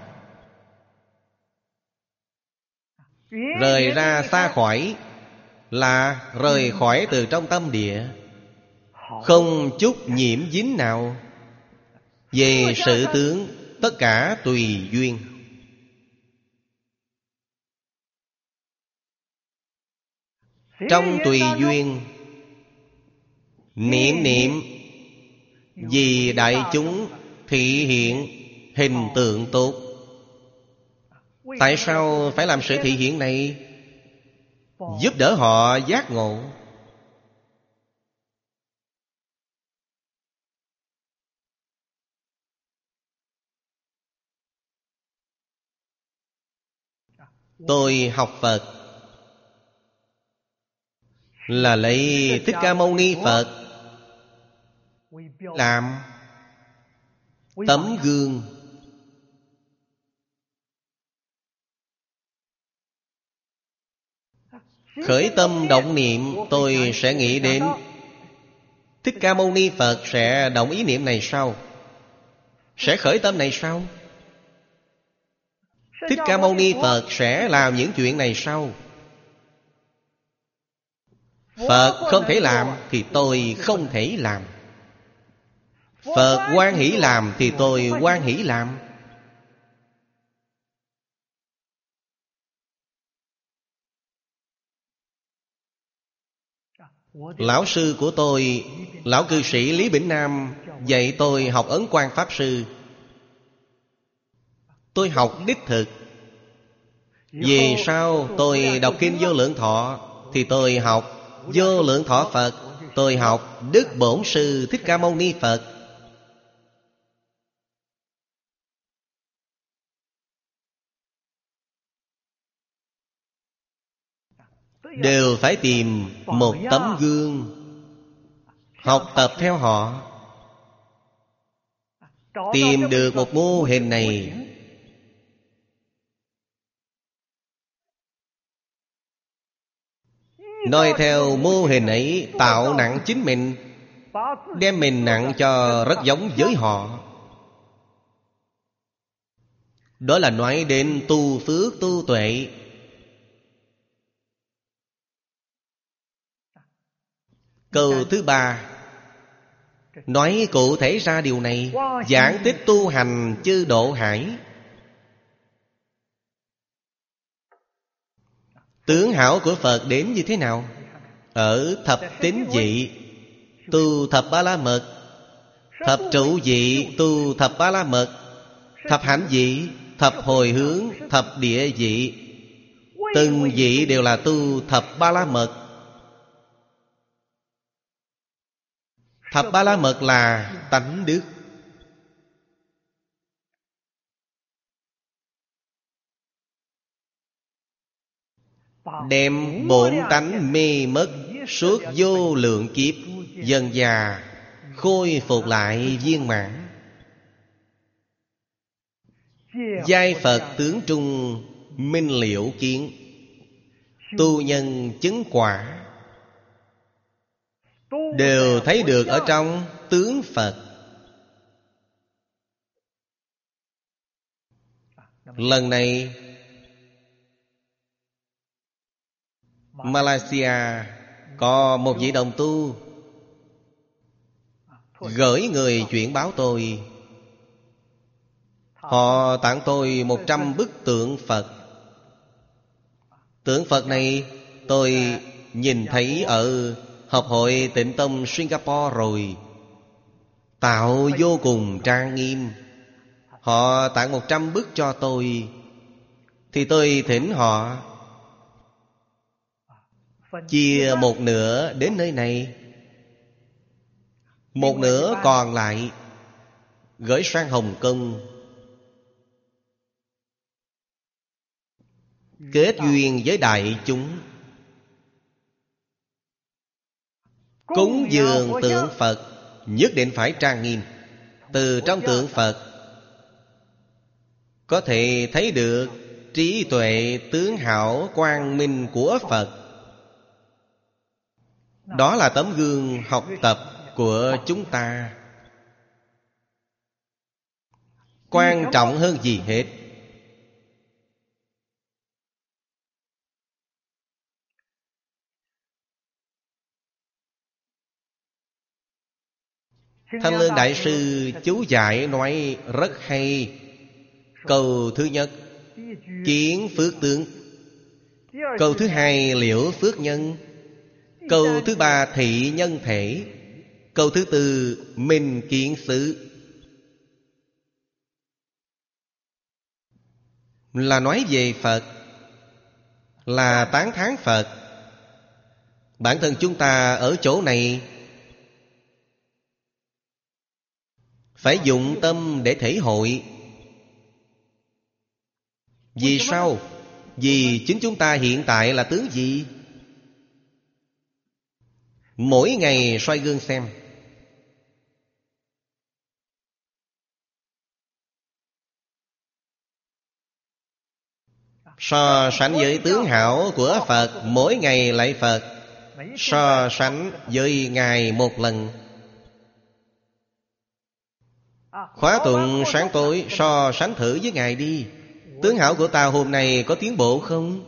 Rời ra xa khỏi là rời khỏi từ trong tâm địa, không chút nhiễm dính nào. Về sự tướng, tất cả tùy duyên. Trong tùy duyên, niệm niệm vì đại chúng thị hiện hình tượng tốt. Tại sao phải làm sự thị hiện này? Giúp đỡ họ giác ngộ. Tôi học Phật là lấy Thích Ca Mâu Ni Phật làm tấm gương. Khởi tâm động niệm, tôi sẽ nghĩ đến Thích Ca Mâu Ni Phật sẽ động ý niệm này sao? Sẽ khởi tâm này sao? Thích Ca Mâu Ni Phật sẽ làm những chuyện này sao? Phật không thể làm thì tôi không thể làm. Phật hoan hỷ làm thì tôi hoan hỷ làm. Lão sư của tôi, lão cư sĩ Lý Bỉnh Nam dạy tôi học Ấn Quang Pháp Sư. Tôi học đích thực. Vì sao tôi đọc kinh Vô Lượng Thọ thì tôi học Vô Lượng Thọ Phật, tôi học Đức Bổn Sư Thích Ca Mâu Ni Phật. Đều phải tìm một tấm gương, học tập theo họ. Tìm được một mô hình này, noi theo mô hình ấy tạo nặng chính mình, đem mình nặng cho rất giống với họ. Đó là nói đến tu phước tu tuệ. Câu thứ ba nói cụ thể ra điều này. Giảng tích tu hành chư độ hải. Tướng hảo của Phật đến như thế nào? Ở thập tín vị tu thập ba la mật, thập trụ vị tu thập ba la mật, thập hạnh vị, thập hồi hướng, thập địa vị. Từng vị đều là tu thập ba la mật. Thập ba la mật là tánh đức. Đem bổn tánh mê mất suốt vô lượng kiếp, dần dà khôi phục lại viên mãn. Giai Phật tướng trung minh liễu kiến, tu nhân chứng quả đều thấy được ở trong tướng Phật. Lần này Malaysia có một vị đồng tu gửi người chuyển báo tôi. Họ tặng tôi một trăm bức tượng Phật. Tượng Phật này tôi nhìn thấy ở Học hội Tịnh Tông Singapore rồi. Tạo vô cùng trang nghiêm. Họ tặng một trăm bức cho tôi, thì tôi thỉnh họ chia một nửa đến nơi này, một nửa còn lại gửi sang Hồng Kông, kết duyên với đại chúng. Cúng dường tượng Phật nhất định phải trang nghiêm. Từ trong tượng Phật có thể thấy được trí tuệ tướng hảo quang minh của Phật. Đó là tấm gương học tập của chúng ta. Quan trọng hơn gì hết, Thanh Lương Đại Sư chú giải nói rất hay. Câu thứ nhất, kiến phước tướng. Câu thứ hai, liễu phước nhân. Câu thứ ba, thị nhân thể. Câu thứ tư, minh kiến xứ. Là nói về Phật, là tán thán Phật. Bản thân chúng ta ở chỗ này phải dụng tâm để thể hội. Vì sao? Vì chính chúng ta hiện tại là tướng gì? Mỗi ngày soi gương xem. So sánh với tướng hảo của Phật, mỗi ngày lạy Phật. So sánh với Ngài một lần. Khóa tụng sáng tối so sánh thử với Ngài đi. Tướng hảo của ta hôm nay có tiến bộ không?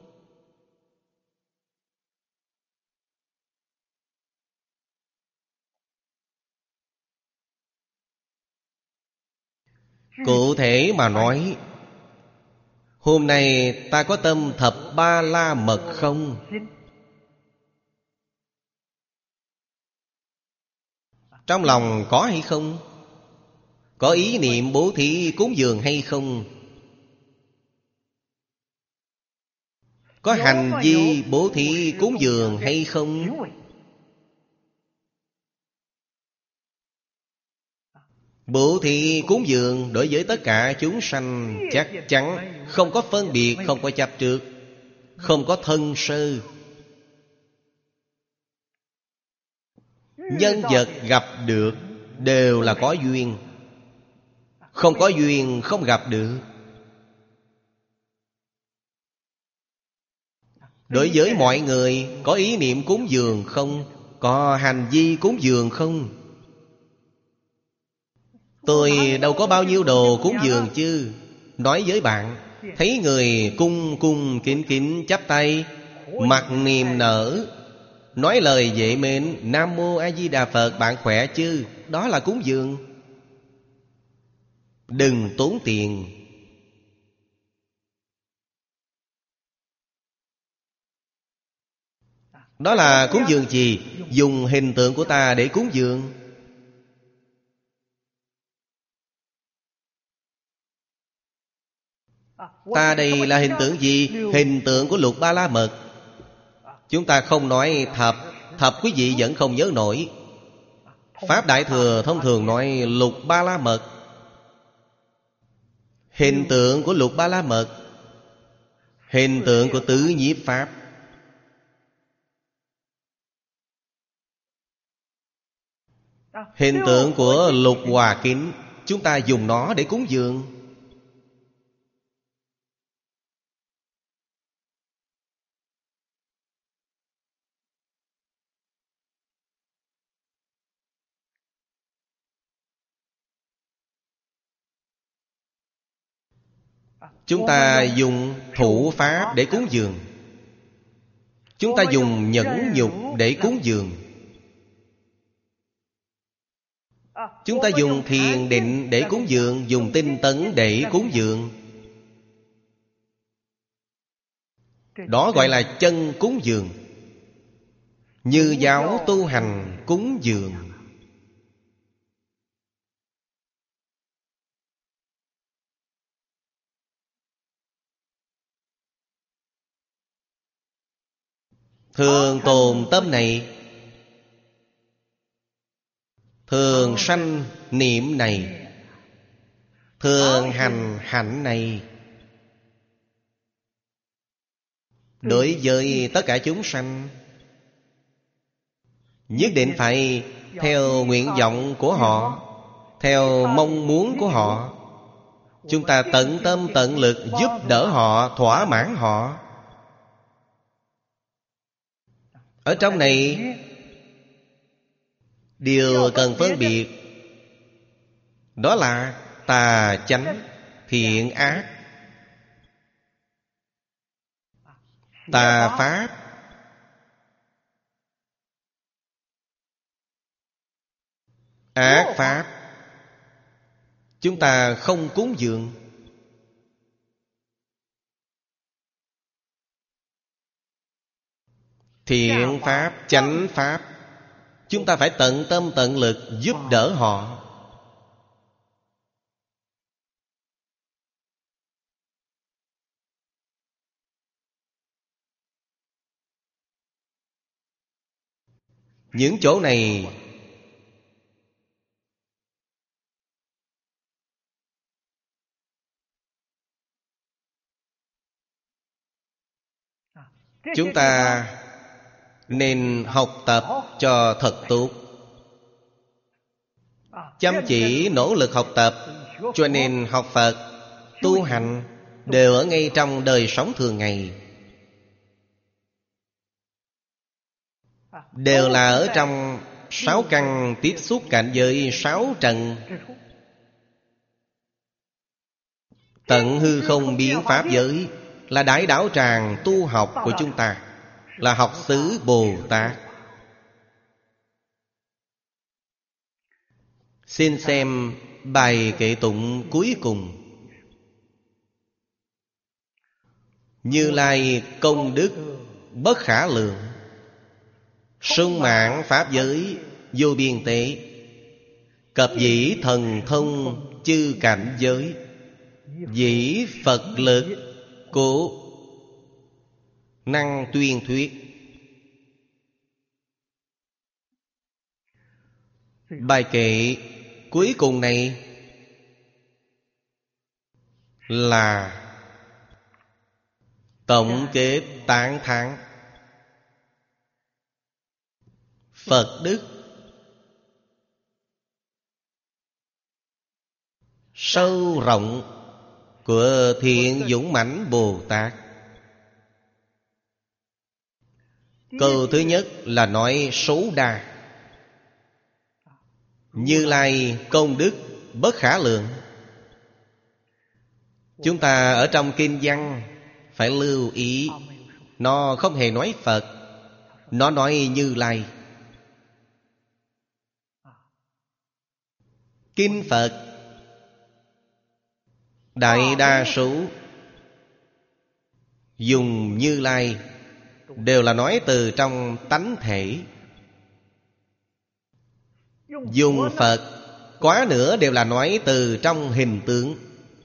Cụ thể mà nói, hôm nay ta có tâm thập ba la mật không? Trong lòng có hay không? Có ý niệm bố thí cúng dường hay không? Có hành vi bố thí cúng dường hay không? Bố thí cúng dường đối với tất cả chúng sanh chắc chắn không có phân biệt, không có chấp trước, không có thân sơ. Nhân vật gặp được đều là có duyên. Không có duyên không gặp được. Đối với mọi người có ý niệm cúng dường không? Có hành vi cúng dường không? Tôi đâu có bao nhiêu đồ cúng dường chứ. Nói với bạn, thấy người cung cung kính kính chắp tay, mặt niềm nở, nói lời vệ mến, Nam Mô A Di Đà Phật, bạn khỏe chứ? Đó là cúng dường. Đừng tốn tiền. Đó là cúng dường gì? Dùng hình tượng của ta để cúng dường. Ta đây là hình tượng gì? Hình tượng của Lục Ba La Mật. Chúng ta không nói thập. Thập quý vị vẫn không nhớ nổi. Pháp Đại Thừa thông thường nói Lục Ba La Mật. Hình tượng của Lục Ba La Mật. Hình tượng của Tứ Nhiếp Pháp. Hình tượng của Lục Hòa Kính. Chúng ta dùng nó để cúng dường. Chúng ta dùng thủ pháp để cúng dường. Chúng ta dùng nhẫn nhục để cúng dường. Chúng ta dùng thiền định để cúng dường, dùng tinh tấn để cúng dường. Đó gọi là chân cúng dường. Như giáo tu hành cúng dường. Thường tồn tâm này, thường sanh niệm này, thường hành hạnh này. Đối với tất cả chúng sanh, nhất định phải theo nguyện vọng của họ, theo mong muốn của họ. Chúng ta tận tâm tận lực giúp đỡ họ, thỏa mãn họ. Ở trong này, điều cần phân biệt đó là tà chánh, thiện ác. Tà pháp, ác pháp, chúng ta không cúng dường. Thiện pháp, chánh pháp, chúng ta phải tận tâm tận lực giúp đỡ họ. Những chỗ này chúng ta nên học tập cho thật tốt, chăm chỉ nỗ lực học tập. Cho nên học Phật, tu hành đều ở ngay trong đời sống thường ngày, đều là ở trong sáu căn tiếp xúc cảnh giới sáu trần. Tận hư không biến pháp giới là đại đạo tràng tu học của chúng ta, là học xứ Bồ Tát. Xin xem bài kệ tụng cuối cùng. Như Lai công đức bất khả lượng, sung mãn pháp giới vô biên tế, cập dĩ thần thông chư cảnh giới, dĩ Phật lực cố năng tuyên thuyết. Bài kệ cuối cùng này là tổng kết tán thán Phật đức sâu rộng của Thiện Dũng Mãnh Bồ Tát. Câu thứ nhất là nói số đa. Như Lai công đức bất khả lượng. Chúng ta ở trong kinh văn phải lưu ý, nó không hề nói Phật, nó nói Như Lai. Kinh Phật đại đa số dùng Như Lai đều là nói từ trong tánh thể. Dùng Phật quá nữa đều là nói từ trong hình tướng.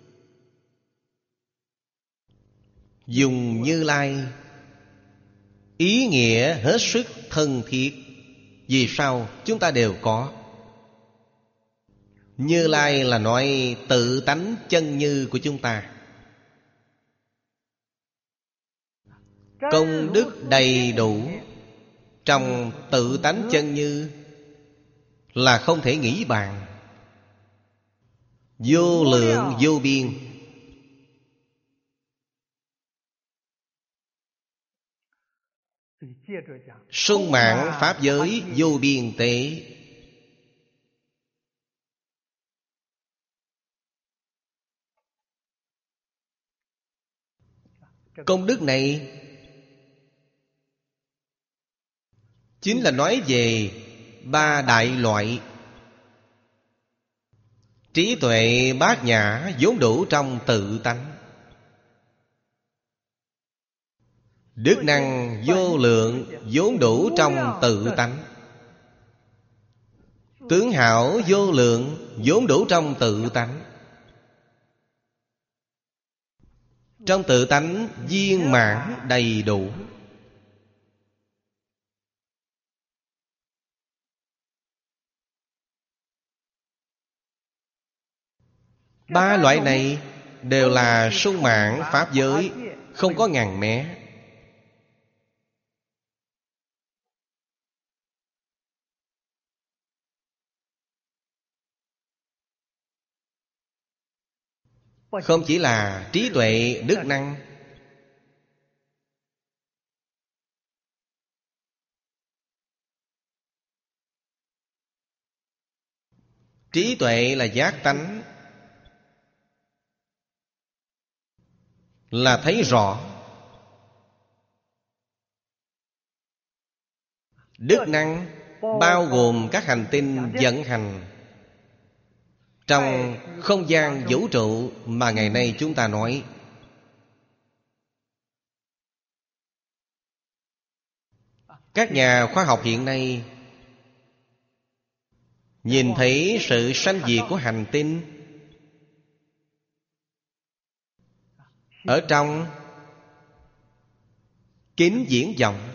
Dùng Như Lai ý nghĩa hết sức thân thiết. Vì sao? Chúng ta đều có. Như Lai là nói tự tánh chân như của chúng ta. Công đức đầy đủ trong tự tánh chân như là không thể nghĩ bàn, vô lượng vô biên. Sung mãn pháp giới vô biên tế. Công đức này chính là nói về ba đại loại. Trí tuệ bát nhã vốn đủ trong tự tánh. Đức năng vô lượng vốn đủ trong tự tánh. Tướng hảo vô lượng vốn đủ trong tự tánh. Trong tự tánh viên mãn đầy đủ. Ba loại này đều là sung mãn pháp giới, không có ngàn mé. Không chỉ là trí tuệ đức năng, trí tuệ là giác tánh, là thấy rõ. Đức năng bao gồm các hành tinh vận hành trong không gian vũ trụ mà ngày nay chúng ta nói. Các nhà khoa học hiện nay nhìn thấy sự sanh diệt của hành tinh ở trong kính viễn vọng.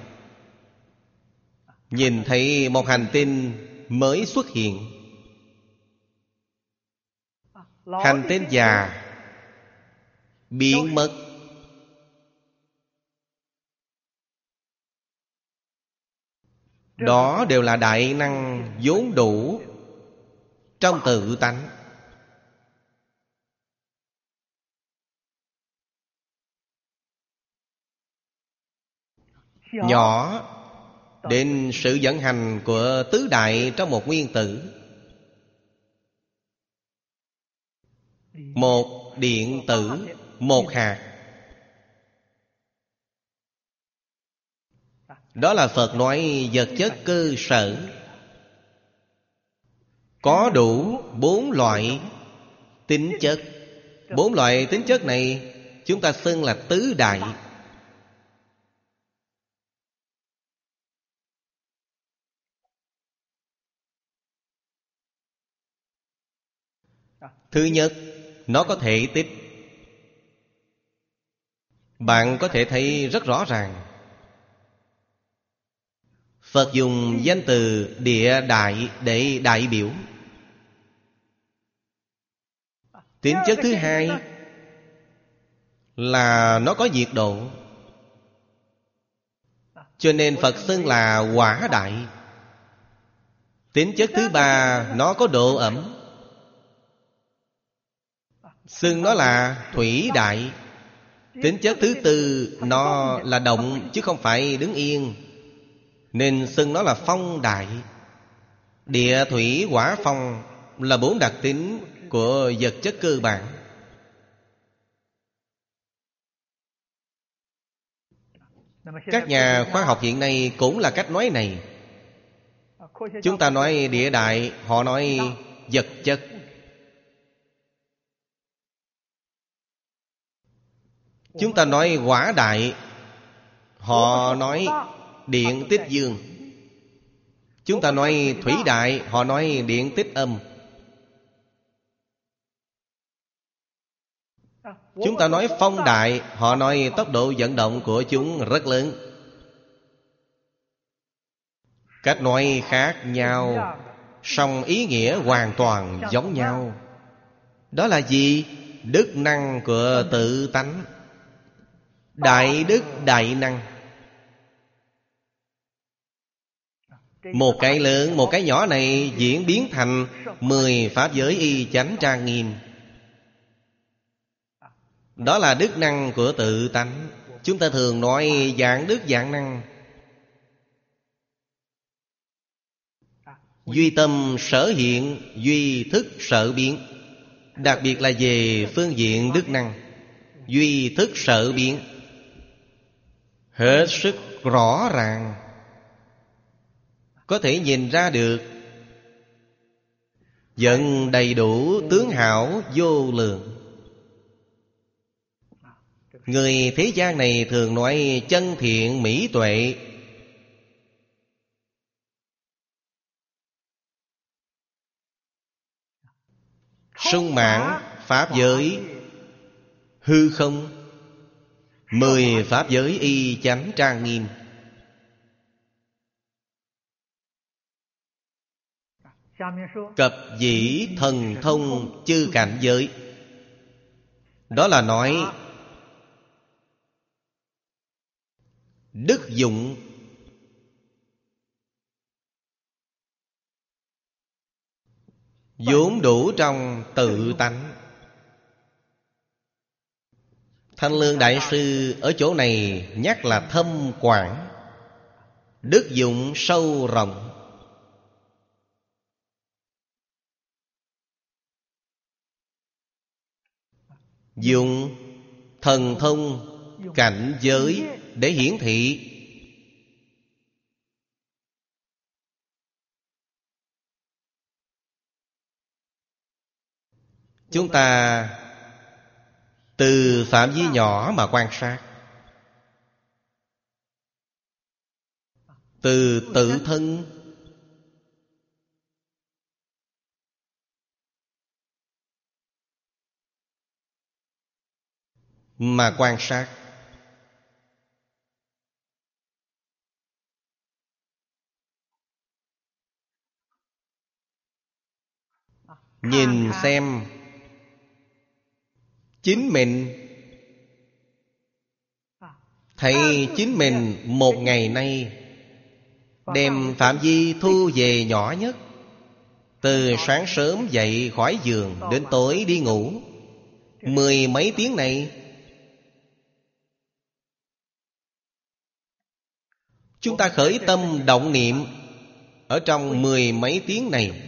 Nhìn thấy một hành tinh mới xuất hiện. Hành tinh già biến mất. Đó đều là đại năng vốn đủ trong tự tánh. Nhỏ đến sự vận hành của tứ đại trong một nguyên tử. Một điện tử, một hạt. Đó là Phật nói vật chất cơ sở. Có đủ bốn loại tính chất. Bốn loại tính chất này chúng ta xưng là tứ đại. Thứ nhất, nó có thể tích. Bạn có thể thấy rất rõ ràng. Phật dùng danh từ địa đại để đại biểu. Tính chất thứ hai là nó có nhiệt độ, cho nên Phật xưng là hỏa đại. Tính chất thứ ba nó có độ ẩm, xưng nó là thủy đại. Tính chất thứ tư nó là động chứ không phải đứng yên, nên xưng nó là phong đại. Địa thủy hỏa phong là bốn đặc tính của vật chất cơ bản. Các nhà khoa học hiện nay cũng là cách nói này. Chúng ta nói địa đại, họ nói vật chất. Chúng ta nói hỏa đại, họ nói điện tích dương. Chúng ta nói thủy đại, họ nói điện tích âm. Chúng ta nói phong đại, họ nói tốc độ vận động của chúng rất lớn. Cách nói khác nhau, song ý nghĩa hoàn toàn giống nhau. Đó là gì? Đức năng của tự tánh. Đại đức đại năng. Một cái lớn, một cái nhỏ này diễn biến thành mười pháp giới y chánh trang nghiêm. Đó là đức năng của tự tánh. Chúng ta thường nói dạng đức dạng năng. Duy tâm sở hiện, duy thức sở biến. Đặc biệt là về phương diện đức năng. Duy thức sở biến hết sức rõ ràng, có thể nhìn ra được Vận đầy đủ, tướng hảo vô lượng. Người thế gian này thường nói chân thiện mỹ tuệ. Sung mãn pháp giới hư không, mười pháp giới y chánh trang nghiêm. Cập dĩ thần thông chư cảnh giới. Đó là nói đức dụng vốn đủ trong tự tánh. Thanh Lương Đại Sư ở chỗ này nhắc là thâm quảng, đức dụng sâu rộng. Dụng thần thông cảnh giới để hiển thị. Chúng ta từ phạm vi nhỏ mà quan sát, từ tự thân mà quan sát. Nhìn xem chính mình, thấy chính mình một ngày nay đem phạm vi thu về nhỏ nhất. Từ sáng sớm dậy khỏi giường đến tối đi ngủ, mười mấy tiếng này chúng ta khởi tâm động niệm. Ở trong mười mấy tiếng này,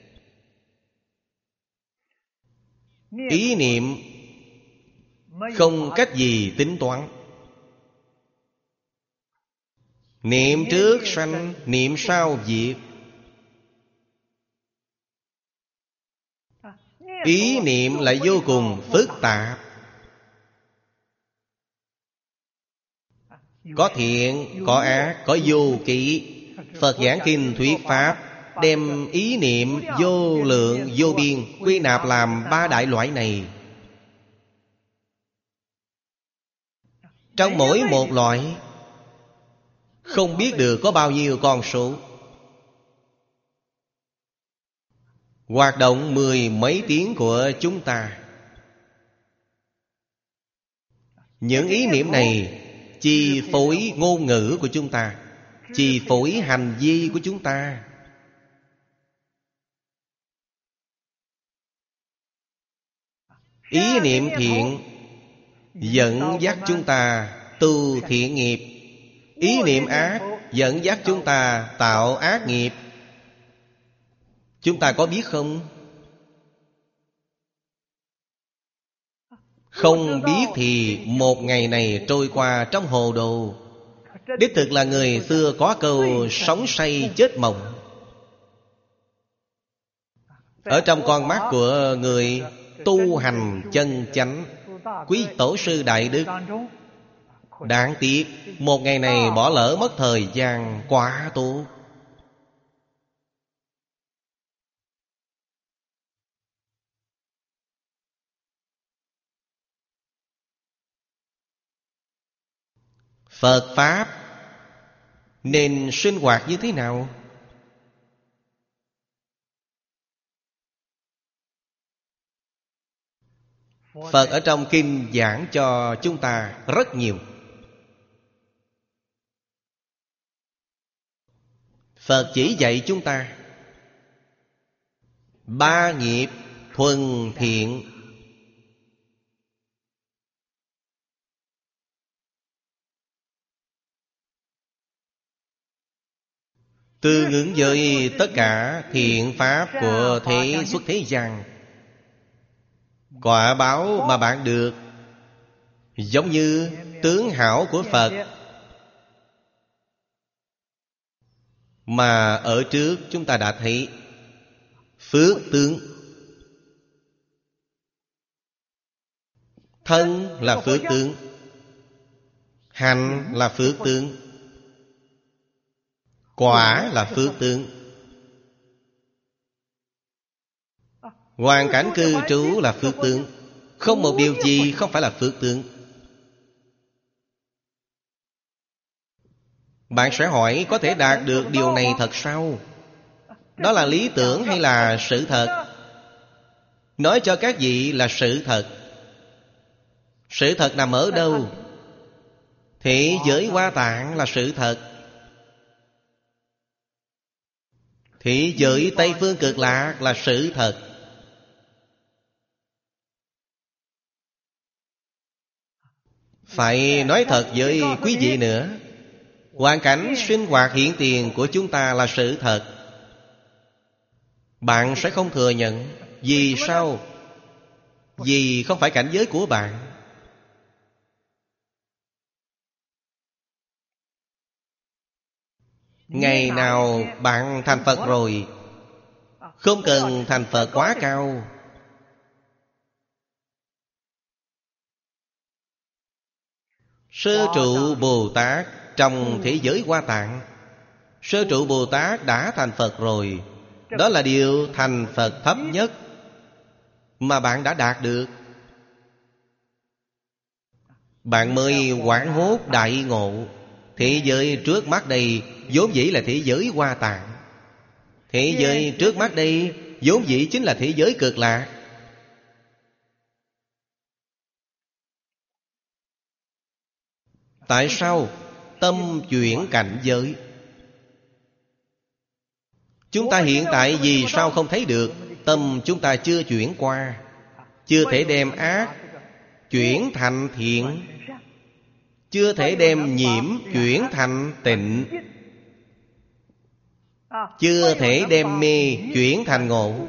ý niệm không cách gì tính toán. Niệm trước sanh, niệm sau diệt. Ý niệm lại vô cùng phức tạp. Có thiện, có ác, có vô kỵ. Phật giảng kinh thuyết pháp, đem ý niệm vô lượng vô biên quy nạp làm ba đại loại này. Trong mỗi một loại không biết được có bao nhiêu con số. Hoạt động mười mấy tiếng của chúng ta. Những ý niệm này chi phối ngôn ngữ của chúng ta, chi phối hành vi của chúng ta. Ý niệm thiện dẫn dắt chúng ta tu thiện nghiệp. Ý niệm ác dẫn dắt chúng ta tạo ác nghiệp. Chúng ta có biết không? Không biết thì một ngày này trôi qua trong hồ đồ. Đích thực là người xưa có câu sống say chết mộng. Ở trong con mắt của người tu hành chân chánh, quý tổ sư đại đức, đáng tiếc một ngày này bỏ lỡ mất thời gian quá tốt. Phật Pháp nên sinh hoạt như thế nào? Phật ở trong kinh giảng cho chúng ta rất nhiều. Phật chỉ dạy chúng ta ba nghiệp thuần thiện. Tương ứng với tất cả thiện pháp của thế xuất thế gian. Quả báo mà bạn được giống như tướng hảo của Phật mà ở trước chúng ta đã thấy. Phước tướng. Thân là phước tướng, hành là phước tướng, quả là phước tướng, hoàn cảnh cư trú là phước tướng. Không một điều gì không phải là phước tướng. Bạn sẽ hỏi có thể đạt được điều này thật sao? Đó là lý tưởng hay là sự thật? Nói cho các vị là sự thật. Sự thật nằm ở đâu? Thế giới Hoa Tạng là sự thật. Thế giới Tây Phương Cực Lạc là sự thật. Phải nói thật với quý vị nữa, hoàn cảnh sinh hoạt hiện tiền của chúng ta là sự thật. Bạn sẽ không thừa nhận. Vì sao? Vì không phải cảnh giới của bạn. Ngày nào bạn thành Phật rồi, không cần thành Phật quá cao, Sơ trụ Bồ Tát trong thế giới Hoa Tạng, Sơ trụ Bồ Tát đã thành Phật rồi. Đó là điều thành Phật thấp nhất mà bạn đã đạt được. Bạn mới hoảng hốt đại ngộ. Thế giới trước mắt đây vốn dĩ là thế giới Hoa Tạng. Thế giới trước mắt đây vốn dĩ chính là thế giới Cực Lạc. Tại sao? Tâm chuyển cảnh giới. Chúng ta hiện tại vì sao không thấy được? Tâm chúng ta chưa chuyển qua, chưa thể đem ác chuyển thành thiện, chưa thể đem nhiễm chuyển thành tịnh, chưa thể đem mê chuyển thành ngộ.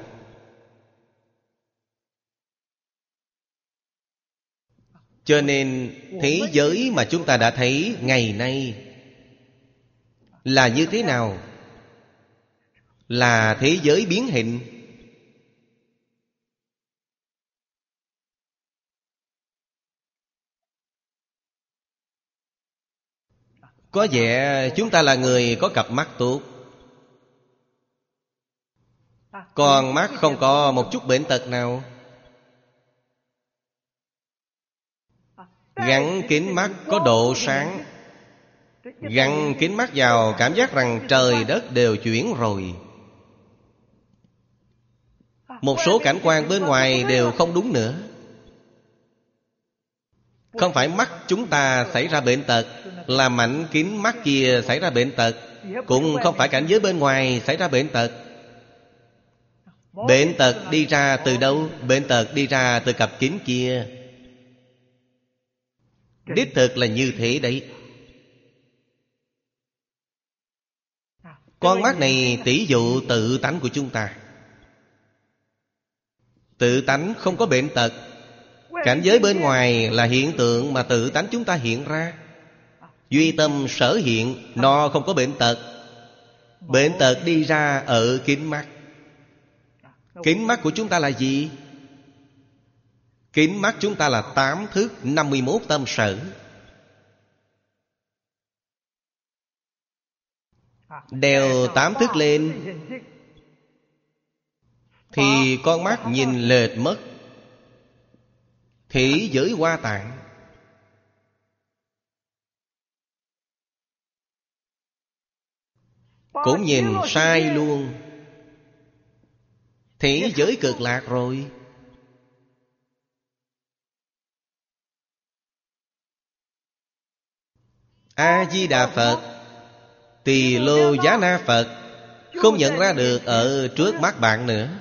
Cho nên thế giới mà chúng ta đã thấy ngày nay là như thế nào? Là thế giới biến hình. Có vẻ chúng ta là người có cặp mắt tốt, con mắt không có một chút bệnh tật nào. Gắn kính mắt có độ sáng, gắn kính mắt vào cảm giác rằng trời đất đều chuyển rồi. Một số cảnh quan bên ngoài đều không đúng nữa. Không phải mắt chúng ta xảy ra bệnh tật, là mảnh kính mắt kia xảy ra bệnh tật. Cũng không phải cảnh giới bên ngoài xảy ra bệnh tật. Bệnh tật đi ra từ đâu? Bệnh tật đi ra từ cặp kính kia. Đích thực là như thế đấy. Con mắt này tỷ dụ tự tánh của chúng ta. Tự tánh không có bệnh tật. Cảnh giới bên ngoài là hiện tượng mà tự tánh chúng ta hiện ra. Duy tâm sở hiện, nó không có bệnh tật. Bệnh tật đi ra ở kính mắt. Kính mắt của chúng ta là gì? Kính mắt chúng ta là tám thức năm mươi mốt tâm sở. Đeo tám thức lên thì con mắt nhìn lệch mất. Thế giới Hoa Tạng cũng nhìn sai luôn. Thế giới Cực Lạc rồi. A-di-đà Phật, Tỳ Lô Giá Na Phật không nhận ra được ở trước mắt bạn nữa.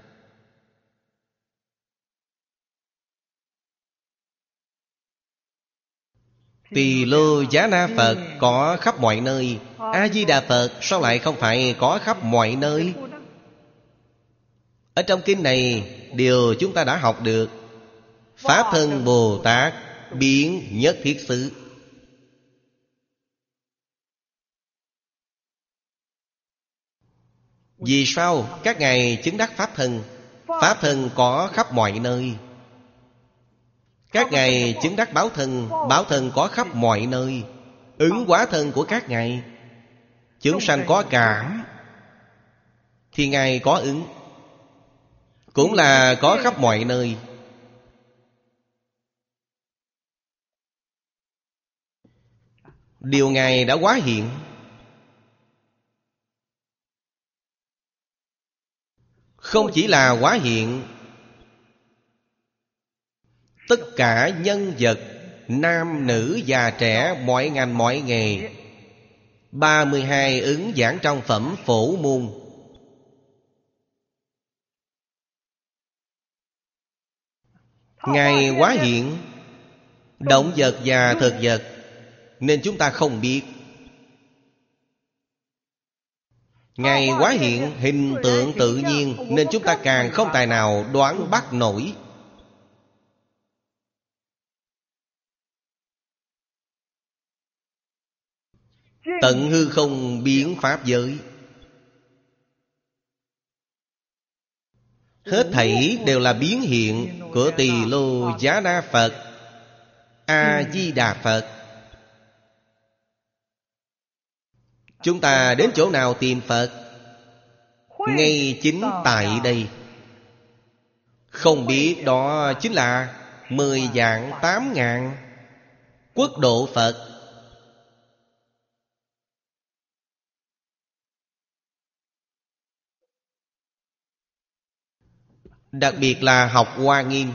Tỳ Lô Giá Na Phật có khắp mọi nơi. A-di-đà Phật sao lại không phải có khắp mọi nơi? Ở trong kinh này, điều chúng ta đã học được, Pháp thân Bồ Tát biến nhất thiết xứ. Vì sao các ngài chứng đắc Pháp thân? Pháp thân có khắp mọi nơi. Các ngài chứng đắc báo thân, báo thân có khắp mọi nơi. Ứng hóa thân của các ngài, chúng sanh có cảm thì ngài có ứng, cũng là có khắp mọi nơi. Điều ngài đã hóa hiện. Không chỉ là hóa hiện, tất cả nhân vật, nam nữ già trẻ, mọi ngành mọi nghề, ba mươi hai ứng giảng trong phẩm Phổ Môn. Ngài hóa hiện động vật và thực vật, nên chúng ta không biết. Ngài hóa hiện hình tượng tự nhiên, nên chúng ta càng không tài nào đoán bắt nổi. Tận hư không biến pháp giới, hết thảy đều là biến hiện của Tỳ Lô Giá Na Phật, A Di Đà Phật. Chúng ta đến chỗ nào tìm Phật? Ngay chính tại đây. Không biết đó chính là mười vạn tám ngàn quốc độ Phật. Đặc biệt là học Hoa Nghiêm,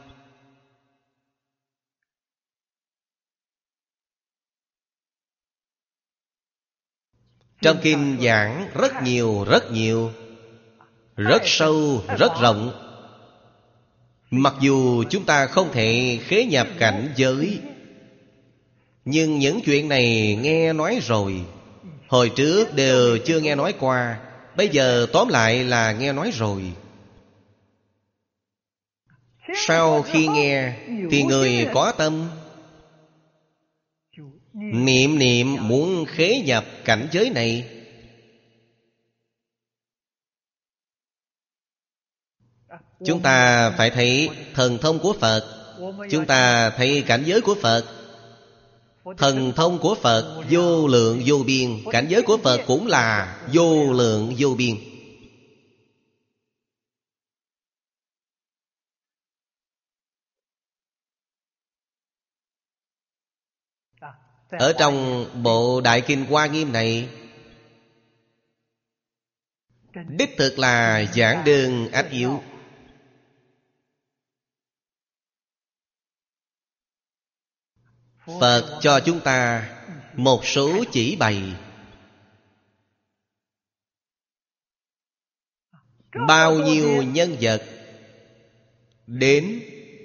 trong kinh giảng rất nhiều, rất nhiều, rất sâu, rất rộng. Mặc dù chúng ta không thể khế nhập cảnh giới, nhưng những chuyện này nghe nói rồi. Hồi trước đều chưa nghe nói qua, bây giờ tóm lại là nghe nói rồi. Sau khi nghe thì người có tâm niệm niệm muốn khế nhập cảnh giới này. Chúng ta phải thấy thần thông của Phật, chúng ta thấy cảnh giới của Phật. Thần thông của Phật vô lượng vô biên, cảnh giới của Phật cũng là vô lượng vô biên. Ở trong bộ Đại Kinh Hoa Nghiêm này, đích thực là giảng đơn ách yếu. Phật cho chúng ta một số chỉ bày. Bao nhiêu nhân vật đến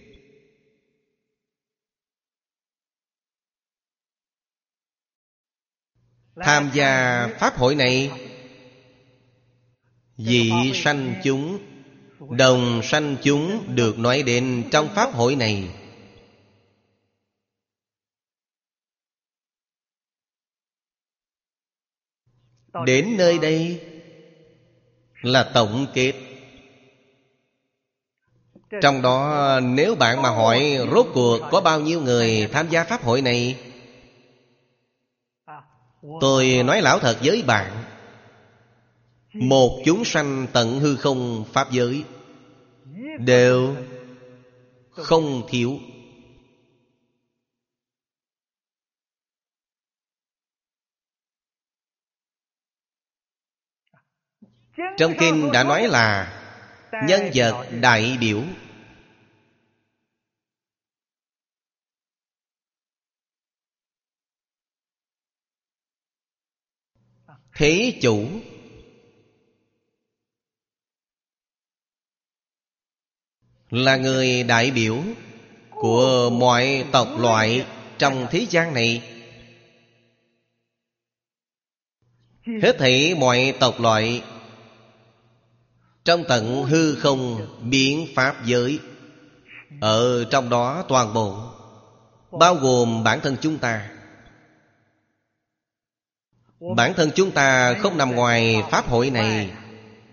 tham gia pháp hội này, vị sanh chúng, đồng sanh chúng được nói đến trong pháp hội này. Đến nơi đây là tổng kết. Trong đó nếu bạn mà hỏi rốt cuộc có bao nhiêu người tham gia pháp hội này, tôi nói lão thật với bạn, một chúng sanh tận hư không pháp giới đều không thiếu. Trong kinh đã nói là nhân vật đại biểu. Thế chủ là người đại biểu của mọi tộc loại trong thế gian này. Hết thảy mọi tộc loại trong tận hư không biến pháp giới, ở trong đó toàn bộ, bao gồm bản thân chúng ta. Bản thân chúng ta không nằm ngoài pháp hội này,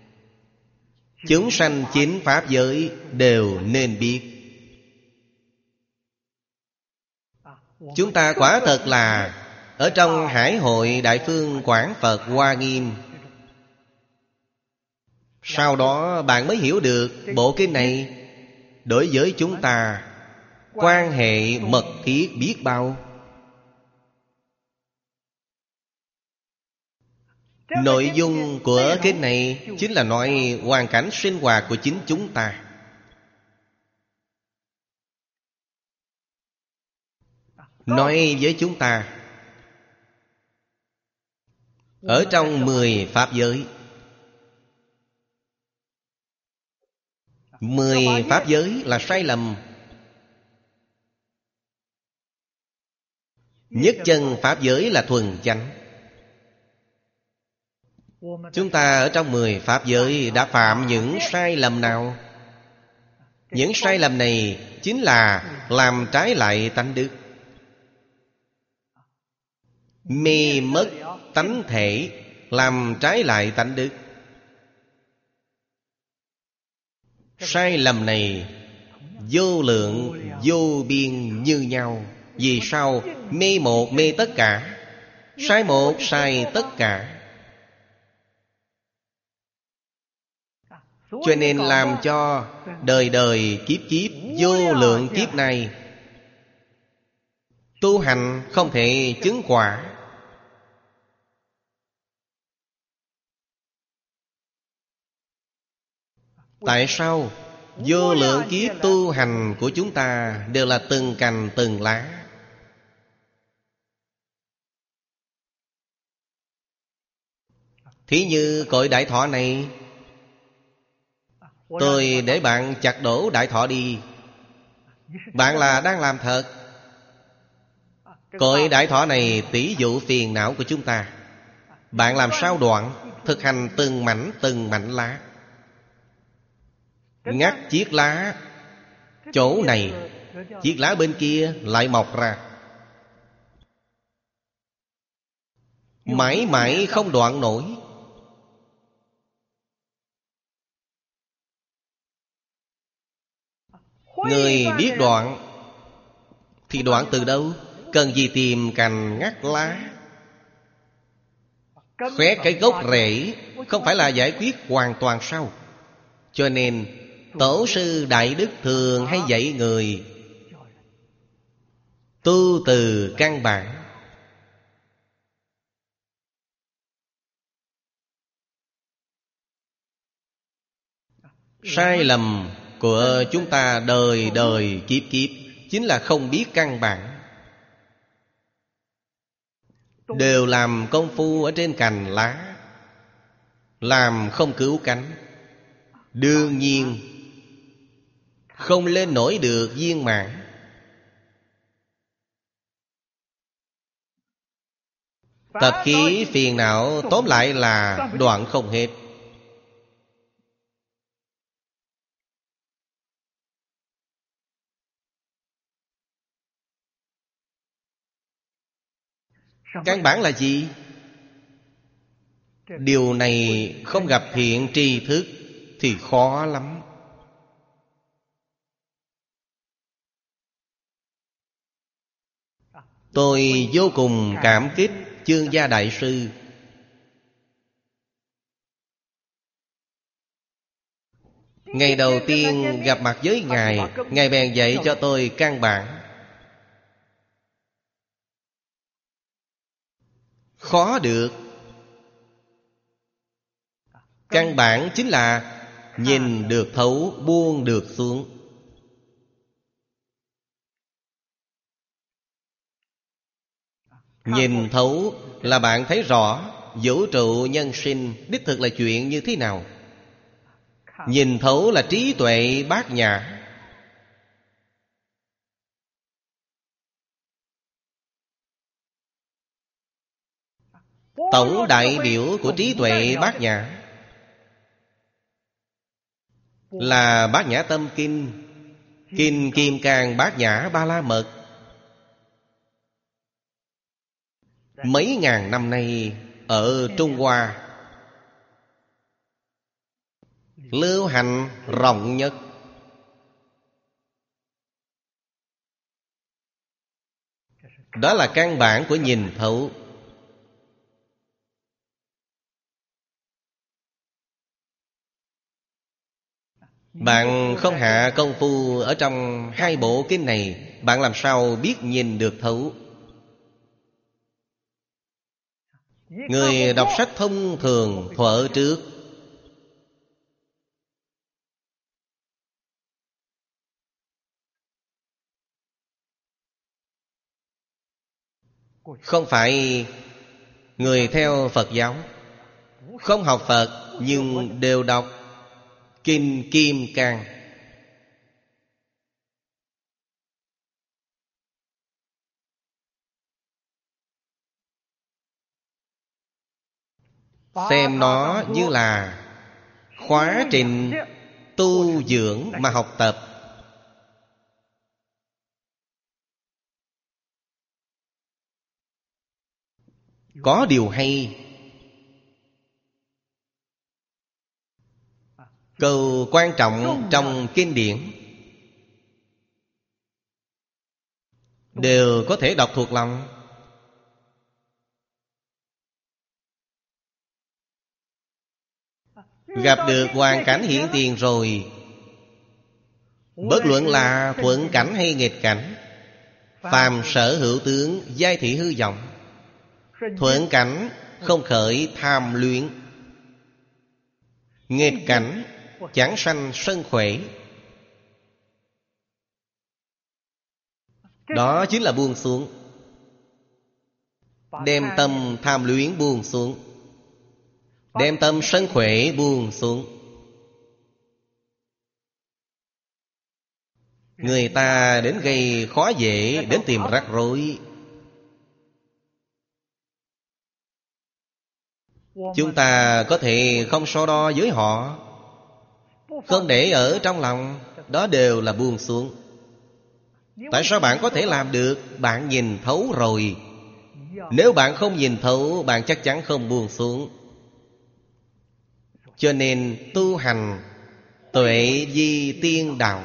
chúng sanh chín pháp giới đều nên biết. Chúng ta quả thật là ở trong Hải hội Đại Phương Quảng Phật Hoa Nghiêm. Sau đó bạn mới hiểu được bộ kinh này đối với chúng ta quan hệ mật thiết biết bao. Nội dung của kinh này chính là nói hoàn cảnh sinh hoạt của chính chúng ta. Nói với chúng ta ở trong mười pháp giới. Mười pháp giới là sai lầm. Nhất chân pháp giới là thuần chánh. Chúng ta ở trong mười pháp giới đã phạm những sai lầm nào? Những sai lầm này chính là làm trái lại tánh đức, mê mất tánh thể, làm trái lại tánh đức. Sai lầm này vô lượng vô biên như nhau. Vì sao? Mê một mê tất cả, sai một sai tất cả. Cho nên làm cho đời đời kiếp kiếp vô lượng kiếp này tu hành không thể chứng quả. Tại sao? Vô lượng kiếp tu hành của chúng ta đều là từng cành từng lá. Thí như cội đại thọ này, tôi để bạn chặt đổ đại thọ đi. Bạn là đang làm thật. Cội đại thọ này tỷ dụ phiền não của chúng ta. Bạn làm sao đoạn? Thực hành từng mảnh từng mảnh lá. Ngắt chiếc lá chỗ này, chiếc lá bên kia lại mọc ra. Mãi mãi không đoạn nổi. Người biết đoạn thì đoạn từ đâu? Cần gì tìm cành ngắt lá? Khoét cái gốc rễ không phải là giải quyết hoàn toàn sao? Cho nên Tổ sư Đại Đức thường hay dạy người tu từ căn bản. Sai lầm của chúng ta đời đời kiếp kiếp chính là không biết căn bản. Đều làm công phu ở trên cành lá, làm không cứu cánh. Đương nhiên không lên nổi được viên mãn. Tập khí phiền não tóm lại là đoạn không hết. Căn bản là gì? Điều này không gặp thiện tri thức thì khó lắm. Tôi vô cùng cảm kích Chương Gia Đại Sư. Ngày đầu tiên gặp mặt với Ngài, Ngài bèn dạy cho tôi căn bản. Khó được. Căn bản chính là nhìn được thấu, buông được xuống. Nhìn thấu là bạn thấy rõ vũ trụ nhân sinh đích thực là chuyện như thế nào. Nhìn thấu là trí tuệ bát nhã. Tổng đại biểu của trí tuệ bát nhã là Bát Nhã Tâm Kinh, Kinh Kim Cang Bát Nhã Ba La Mật. Mấy ngàn năm nay ở Trung Hoa Lưu hành rộng nhất. Đó là căn bản của nhìn thấu. Bạn không hạ công phu ở trong hai bộ kinh này, bạn làm sao biết nhìn được thấu? Người đọc sách thông thường thuở trước không phải người theo Phật giáo, không học Phật nhưng đều đọc Kinh Kim Cang. Xem nó như là khóa trình tu dưỡng mà học tập. Có điều hay, câu quan trọng trong kinh điển đều có thể đọc thuộc lòng. Gặp được hoàn cảnh hiện tiền rồi, bất luận là thuận cảnh hay nghịch cảnh, phàm sở hữu tướng, giai thị hư vọng. Thuận cảnh không khởi tham luyện, nghịch cảnh chẳng sanh sân khỏe. Đó chính là buông xuống. Đem tâm tham luyện buông xuống, đem tâm sân khỏe buông xuống. Người ta đến gây khó dễ, đến tìm rắc rối. Chúng ta có thể không so đo với họ, không để ở trong lòng. Đó đều là buông xuống. Tại sao bạn có thể làm được? Bạn nhìn thấu rồi. Nếu bạn không nhìn thấu, bạn chắc chắn không buông xuống. Cho nên tu hành tuệ di tiên đạo.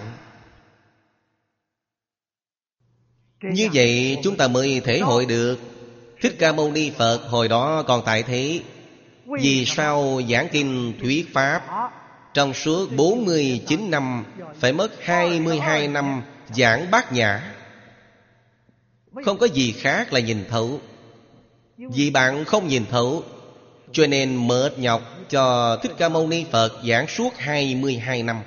Như vậy chúng ta mới thể hội được Thích Ca Mâu Ni Phật hồi đó còn tại thế, vì sao giảng kinh thuyết pháp trong suốt bốn mươi chín năm phải mất hai mươi hai năm giảng Bát Nhã? Không có gì khác là nhìn thấu. Vì bạn không nhìn thấu, cho nên mệt nhọc cho Thích Ca Mâu Ni Phật giảng suốt hai mươi hai năm.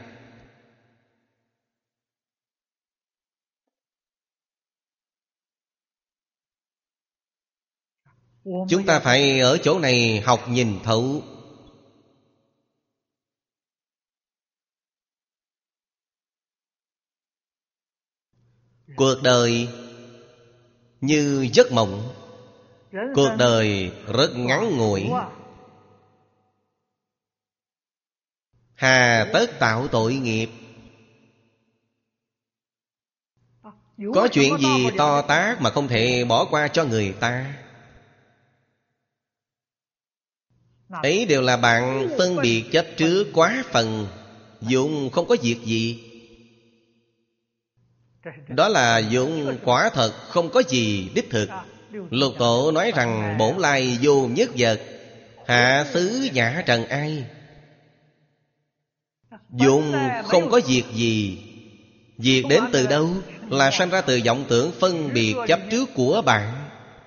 Chúng ta phải ở chỗ này học nhìn thấu. Cuộc đời như giấc mộng. Cuộc đời rất ngắn ngủi, hà tất tạo tội nghiệp. Có chuyện gì to tát mà không thể bỏ qua cho người ta? Ấy đều là bạn phân biệt chấp trước quá phần, dụng không có việc gì. Đó là dụng quả thật, không có gì đích thực. Lục Tổ nói rằng bổn lai vô nhất vật, hạ xứ nhã trần ai. Dụng không có việc gì. Việc đến từ đâu? Là sanh ra từ vọng tưởng phân biệt chấp trước của bạn.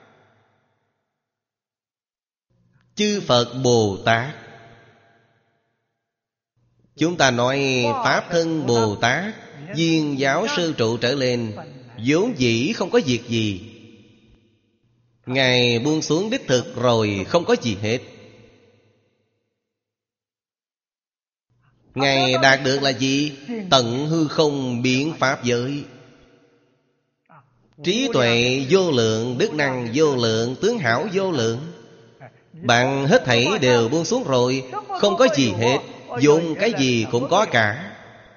Chư Phật Bồ Tát, chúng ta nói Pháp Thân Bồ Tát, Viên Giáo Sư Trụ trở lên, vốn dĩ không có việc gì. Ngài buông xuống đích thực rồi, không có gì hết. Ngài đạt được là gì? Tận hư không biến pháp giới. Trí tuệ vô lượng, đức năng vô lượng, tướng hảo vô lượng. Bạn hết thảy đều buông xuống rồi, không có gì hết. Dùng cái gì cũng có cả.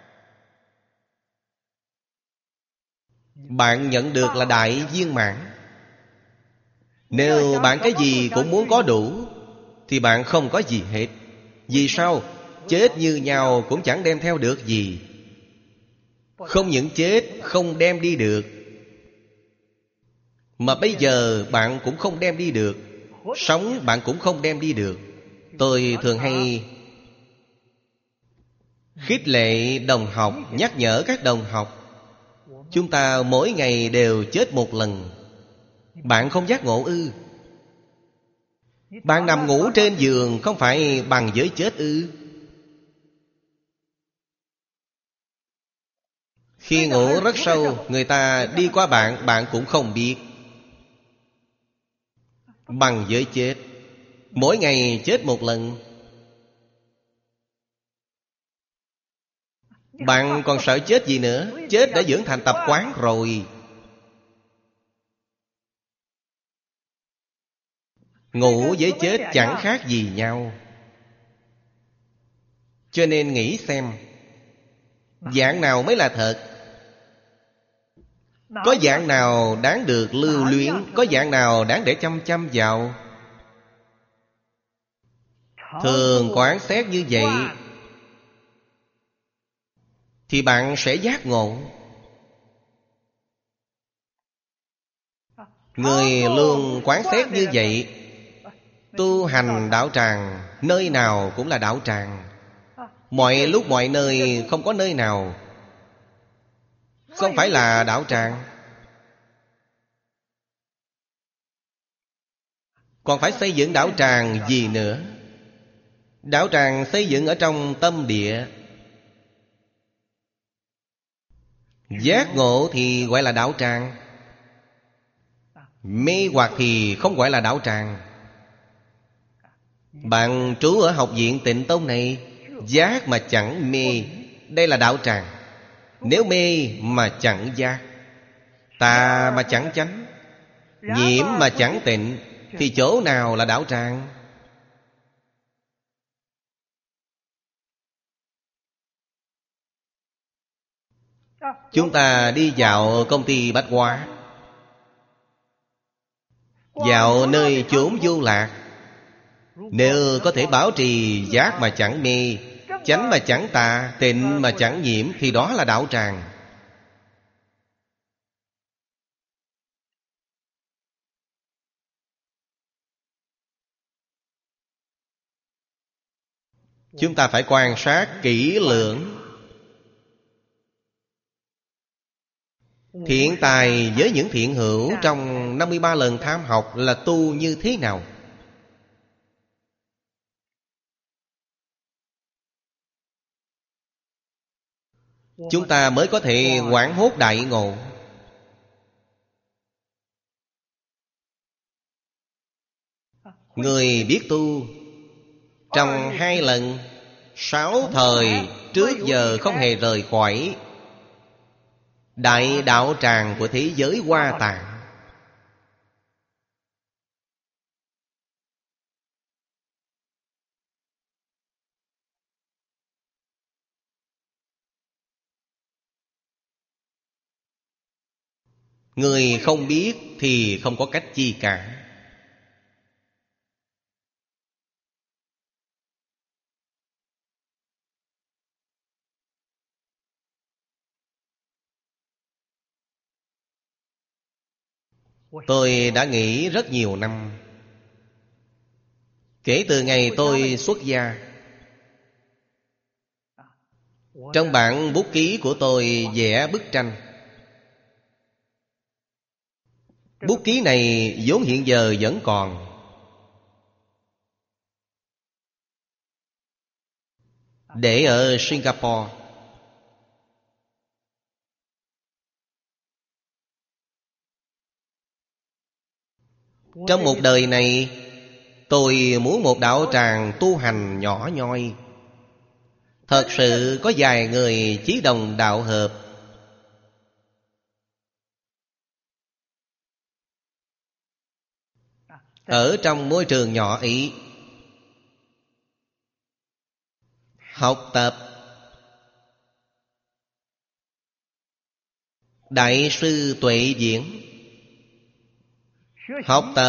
Bạn nhận được là đại viên mãn. Nếu bạn cái gì cũng muốn có đủ, thì bạn không có gì hết. Vì sao? chết như nhau cũng chẳng đem theo được gì. Không những chết không đem đi được, mà bây giờ bạn cũng không đem đi được. Sống bạn cũng không đem đi được. Tôi thường hay khích lệ đồng học, nhắc nhở các đồng học, chúng ta mỗi ngày đều chết một lần. Bạn không giác ngộ ư? Bạn nằm ngủ trên giường không phải bằng với chết ư? Khi ngủ rất sâu, người ta đi qua bạn, bạn cũng không biết. Bằng với chết, mỗi ngày chết một lần. Bạn còn sợ chết gì nữa? Chết đã dưỡng thành tập quán rồi. Ngủ với chết chẳng khác gì nhau. Cho nên nghĩ xem, dạng nào mới là thật? Có dạng nào đáng được lưu luyến? Có dạng nào đáng để chăm chăm vào? Thường quán xét như vậy thì bạn sẽ giác ngộ. Người luôn quán xét như vậy, tu hành đạo tràng, nơi nào cũng là đạo tràng. Mọi lúc mọi nơi, không có nơi nào không phải là đạo tràng. Còn phải xây dựng đạo tràng gì nữa? Đạo tràng xây dựng ở trong tâm địa. Giác ngộ thì gọi là đạo tràng. Mê hoặc thì không gọi là đạo tràng. Bạn trú ở học viện Tịnh Tông này, giác mà chẳng mê, đây là đạo tràng. Nếu mê mà chẳng giác, tà mà chẳng chánh, nhiễm mà chẳng tịnh, thì chỗ nào là đạo tràng? Chúng ta đi vào công ty Bách Hóa, vào nơi chốn vô lạc, nếu có thể bảo trì giác mà chẳng mê, chánh mà chẳng tà, tịnh mà chẳng nhiễm, thì đó là đạo tràng. Chúng ta phải quan sát kỹ lưỡng. Thiện tài với những thiện hữu trong năm mươi ba lần tham học là tu như thế nào? Chúng ta mới có thể hoảng hốt đại ngộ. Người biết tu, trong hai lần, sáu thời trước giờ không hề rời khỏi đại đạo tràng của thế giới Hoa Tạng. Người không biết thì không có cách chi cả. Tôi đã nghĩ rất nhiều năm. Kể từ ngày tôi xuất gia, trong bản bút ký của tôi vẽ bức tranh. Bút ký này vốn hiện giờ vẫn còn, để ở Singapore. Trong một đời này, tôi muốn một đạo tràng tu hành nhỏ nhoi, thật sự có vài người chí đồng đạo hợp, ở trong môi trường nhỏ ấy học tập. Đại sư Tuệ Diễn học tập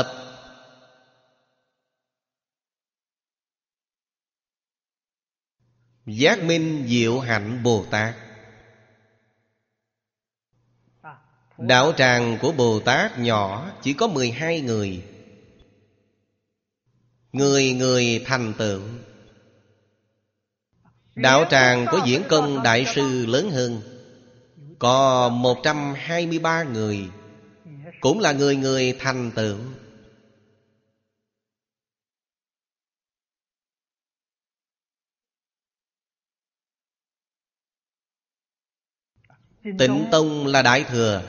Giác Minh Diệu Hạnh Bồ Tát. Đạo tràng của Bồ Tát nhỏ, chỉ có mười hai người. Người người thành tựu. Đạo tràng của Diễn Công Đại Sư lớn hơn, có một trăm hai mươi ba người, cũng là người người thành tựu. Tịnh Tông là Đại Thừa.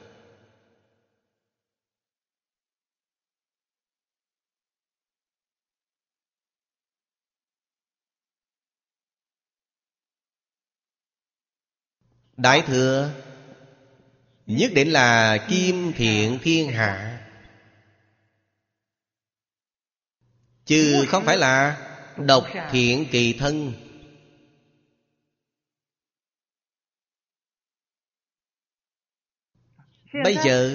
Đại Thừa nhất định là kim thiện thiên hạ, chứ không phải là độc thiện kỳ thân. Bây giờ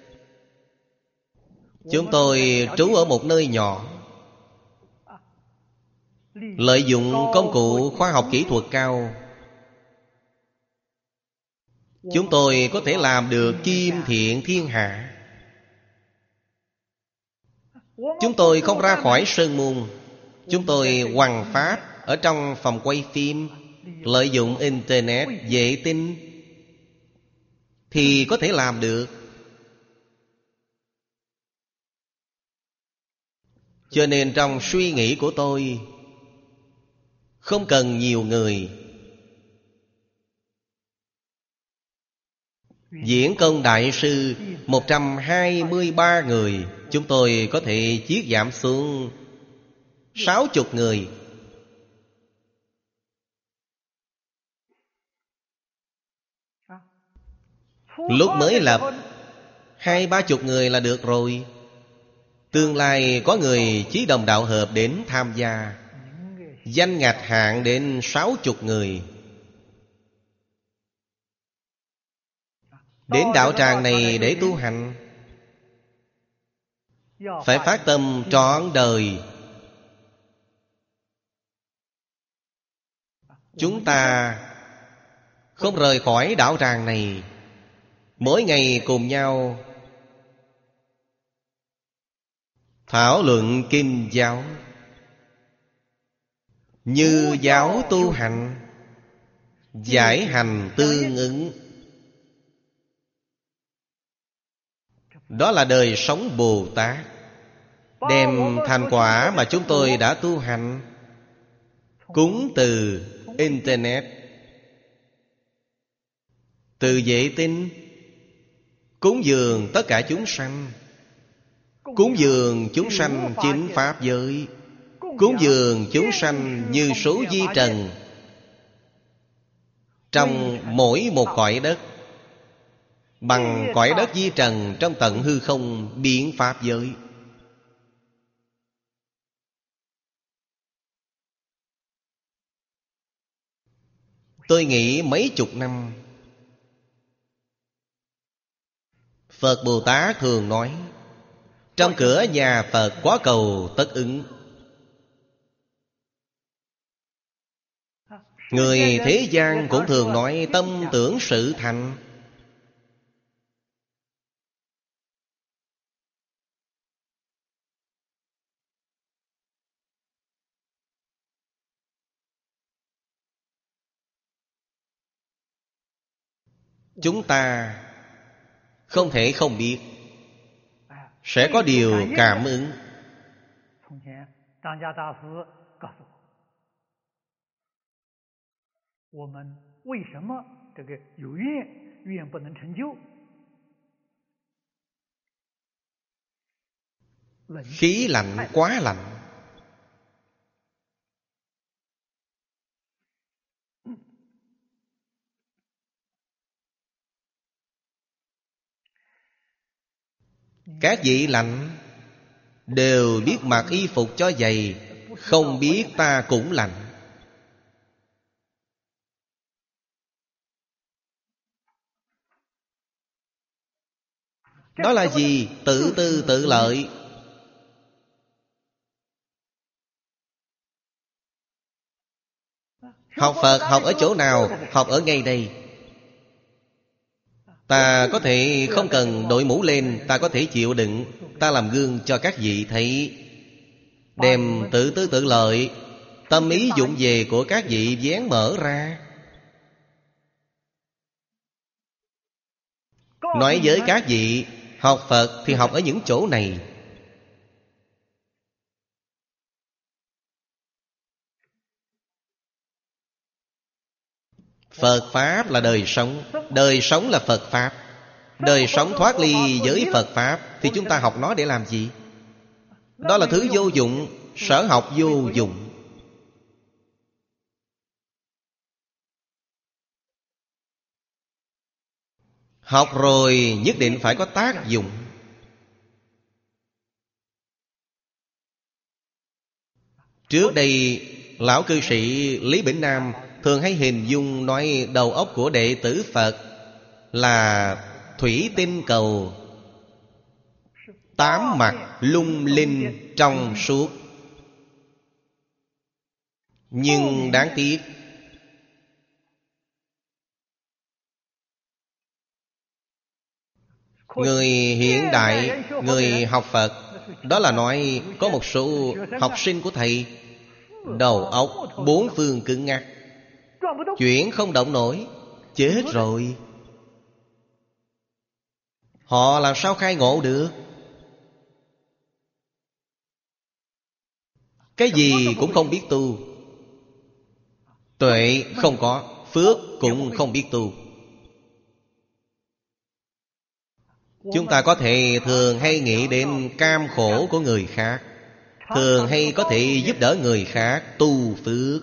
chúng tôi trú ở một nơi nhỏ, lợi dụng công cụ khoa học kỹ thuật cao, chúng tôi có thể làm được kim thiện thiên hạ. Chúng tôi không ra khỏi sơn môn. Chúng tôi hoằng pháp ở trong phòng quay phim, lợi dụng Internet vệ tinh thì có thể làm được. Cho nên trong suy nghĩ của tôi không cần nhiều người. Diễn Công Đại Sư một trăm hai mươi ba người, chúng tôi có thể chiết giảm xuống sáu chục người. Lúc mới lập hai ba chục người là được rồi. Tương lai có người chí đồng đạo hợp đến tham gia, danh ngạch hạn đến sáu chục người. Đến đạo tràng này để tu hành, phải phát tâm trọn đời. Chúng ta không rời khỏi đạo tràng này, mỗi ngày cùng nhau thảo luận kinh giáo, như giáo tu hành, giải hành tương ứng. Đó là đời sống Bồ Tát. Đem thành quả mà chúng tôi đã tu hành cúng từ Internet, từ vệ tinh, cúng dường tất cả chúng sanh, cúng dường chúng sanh chính pháp giới, cúng dường chúng sanh như số vi trần, trong mỗi một cõi đất, bằng cõi đất vi trần trong tận hư không biến pháp giới. Tôi nghĩ mấy chục năm, Phật Bồ Tát thường nói, trong cửa nhà Phật quá cầu tất ứng. Người thế gian cũng thường nói tâm tưởng sự thành. Chúng ta không thể không biết, sẽ có điều cảm ứng. Khí lạnh quá lạnh, các vị lạnh đều biết mặc y phục cho dày, không biết ta cũng lạnh. Đó là gì? Tự tư tự lợi. Học Phật học ở chỗ nào? Học ở ngay đây. Ta có thể không cần đội mũ lên, ta có thể chịu đựng. Ta làm gương cho các vị thấy. Đem tự tư tự lợi, tâm ý dụng về của các vị vén mở ra. Nói với các vị, học Phật thì học ở những chỗ này. Phật Pháp là đời sống. Đời sống là Phật Pháp. Đời sống thoát ly với Phật Pháp thì chúng ta học nó để làm gì? Đó là thứ vô dụng. Sở học vô dụng. Học rồi nhất định phải có tác dụng. Trước đây lão cư sĩ Lý Bỉnh Nam thường hay hình dung nói đầu óc của đệ tử Phật là thủy tinh cầu, tám mặt lung linh trong suốt. Nhưng đáng tiếc, người hiện đại, người học Phật, đó là nói có một số học sinh của thầy đầu óc bốn phương cứng ngắc, chuyển không động nổi. Chết rồi. Họ làm sao khai ngộ được? Cái gì cũng không biết tu. Tuệ không có, phước cũng không biết tu. Chúng ta có thể thường hay nghĩ đến cam khổ của người khác, thường hay có thể giúp đỡ người khác tu phước.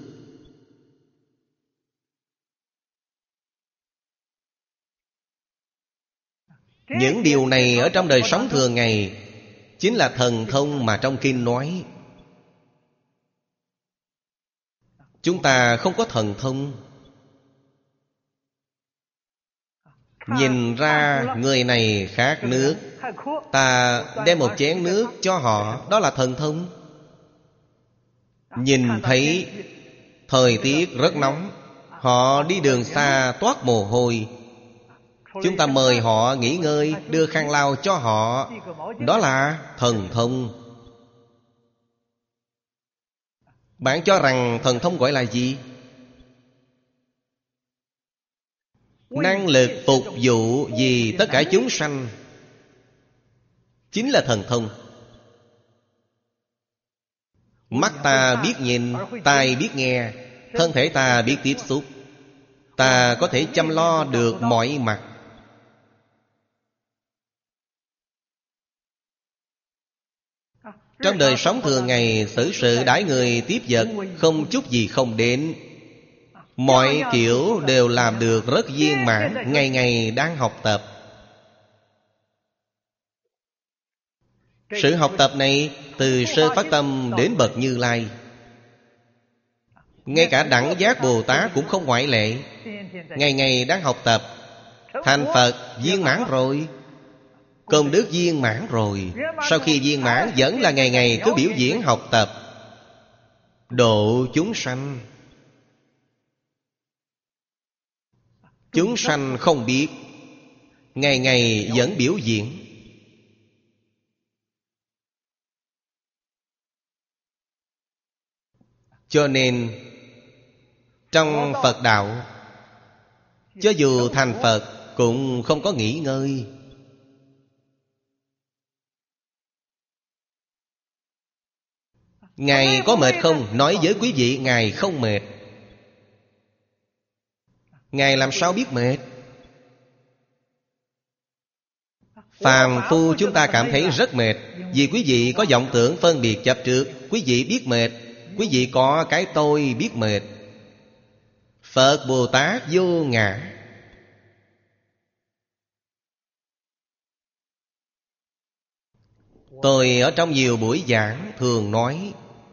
Những điều này ở trong đời sống thường ngày chính là thần thông mà trong kinh nói. Chúng ta không có thần thông. Nhìn ra người này khát nước, ta đem một chén nước cho họ, đó là thần thông. Nhìn thấy thời tiết rất nóng, họ đi đường xa toát mồ hôi, chúng ta mời họ nghỉ ngơi, đưa khăn lau cho họ, đó là thần thông. Bạn cho rằng thần thông gọi là gì? Năng lực phục vụ vì tất cả chúng sanh chính là thần thông. Mắt ta biết nhìn, tai biết nghe, thân thể ta biết tiếp xúc, ta có thể chăm lo được mọi mặt. Trong đời sống thường ngày, xử sự đãi người tiếp vật không chút gì không đến. Mọi kiểu đều làm được rất viên mãn. Ngày ngày đang học tập. Sự học tập này từ sơ phát tâm đến bậc Như Lai, ngay cả Đẳng Giác Bồ Tát cũng không ngoại lệ. Ngày ngày đang học tập, thành Phật viên mãn rồi, công đức viên mãn rồi. Sau khi viên mãn vẫn là ngày ngày cứ biểu diễn học tập, độ chúng sanh. Chúng sanh không biết, ngày ngày vẫn biểu diễn. Cho nên trong Phật đạo, cho dù thành Phật cũng không có nghỉ ngơi. Ngài có mệt không? Nói với quý vị, Ngài không mệt. Ngài làm sao biết mệt? Phàm phu chúng ta cảm thấy rất mệt, vì quý vị có vọng tưởng phân biệt chấp trước. Quý vị biết mệt, quý vị có cái tôi biết mệt. Phật Bồ Tát vô ngã. Tôi ở trong nhiều buổi giảng thường nói,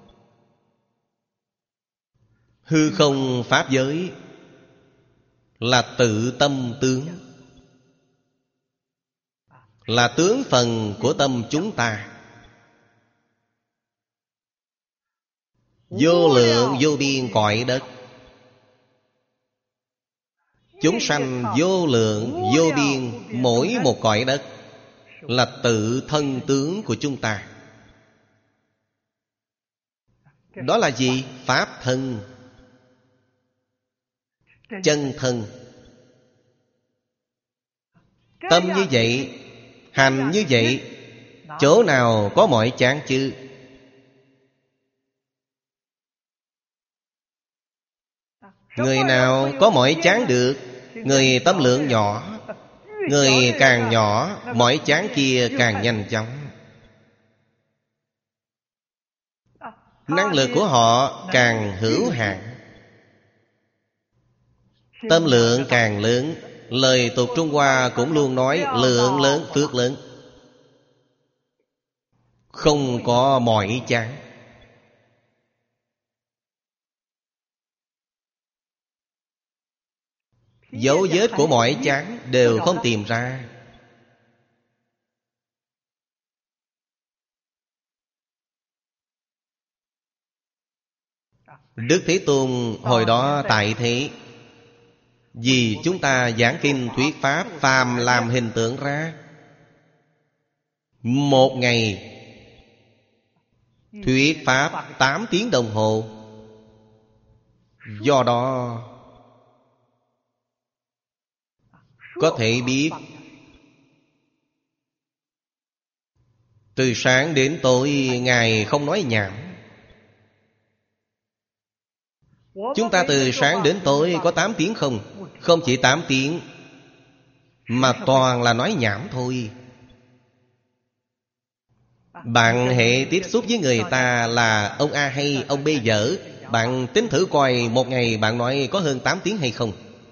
hư không pháp giới là tự tâm tướng, là tướng phần của tâm chúng ta. Vô lượng vô biên cõi đất Chúng sanh vô lượng vô biên, mỗi một cõi đất là tự thân tướng của chúng ta. Đó là gì? Pháp thân, chân thân. Tâm như vậy, hành như vậy, chỗ nào có mỏi chán chứ? Người nào có mỏi chán được? Người tâm lượng nhỏ. Người càng nhỏ, mỏi chán kia càng nhanh chóng. Năng lực của họ càng hữu hạn. Tâm lượng càng lớn. Lời tục Trung Hoa cũng luôn nói lượng lớn phước lớn. Không có mỏi chán. Dấu vết của mỏi chán đều không tìm ra. Đức Thế Tôn hồi đó tại thế, vì chúng ta giảng kinh thuyết pháp, phàm làm hình tượng ra. Một ngày thuyết pháp tám tiếng đồng hồ. Do đó có thể biết từ sáng đến tối Ngài không nói nhảm. Chúng ta từ sáng đến tối có tám tiếng không? Không chỉ tám tiếng, mà toàn là nói nhảm thôi. Bạn hệ tiếp xúc với người ta là ông A hay ông B dở, bạn tính thử coi một ngày bạn nói có hơn tám tiếng hay không?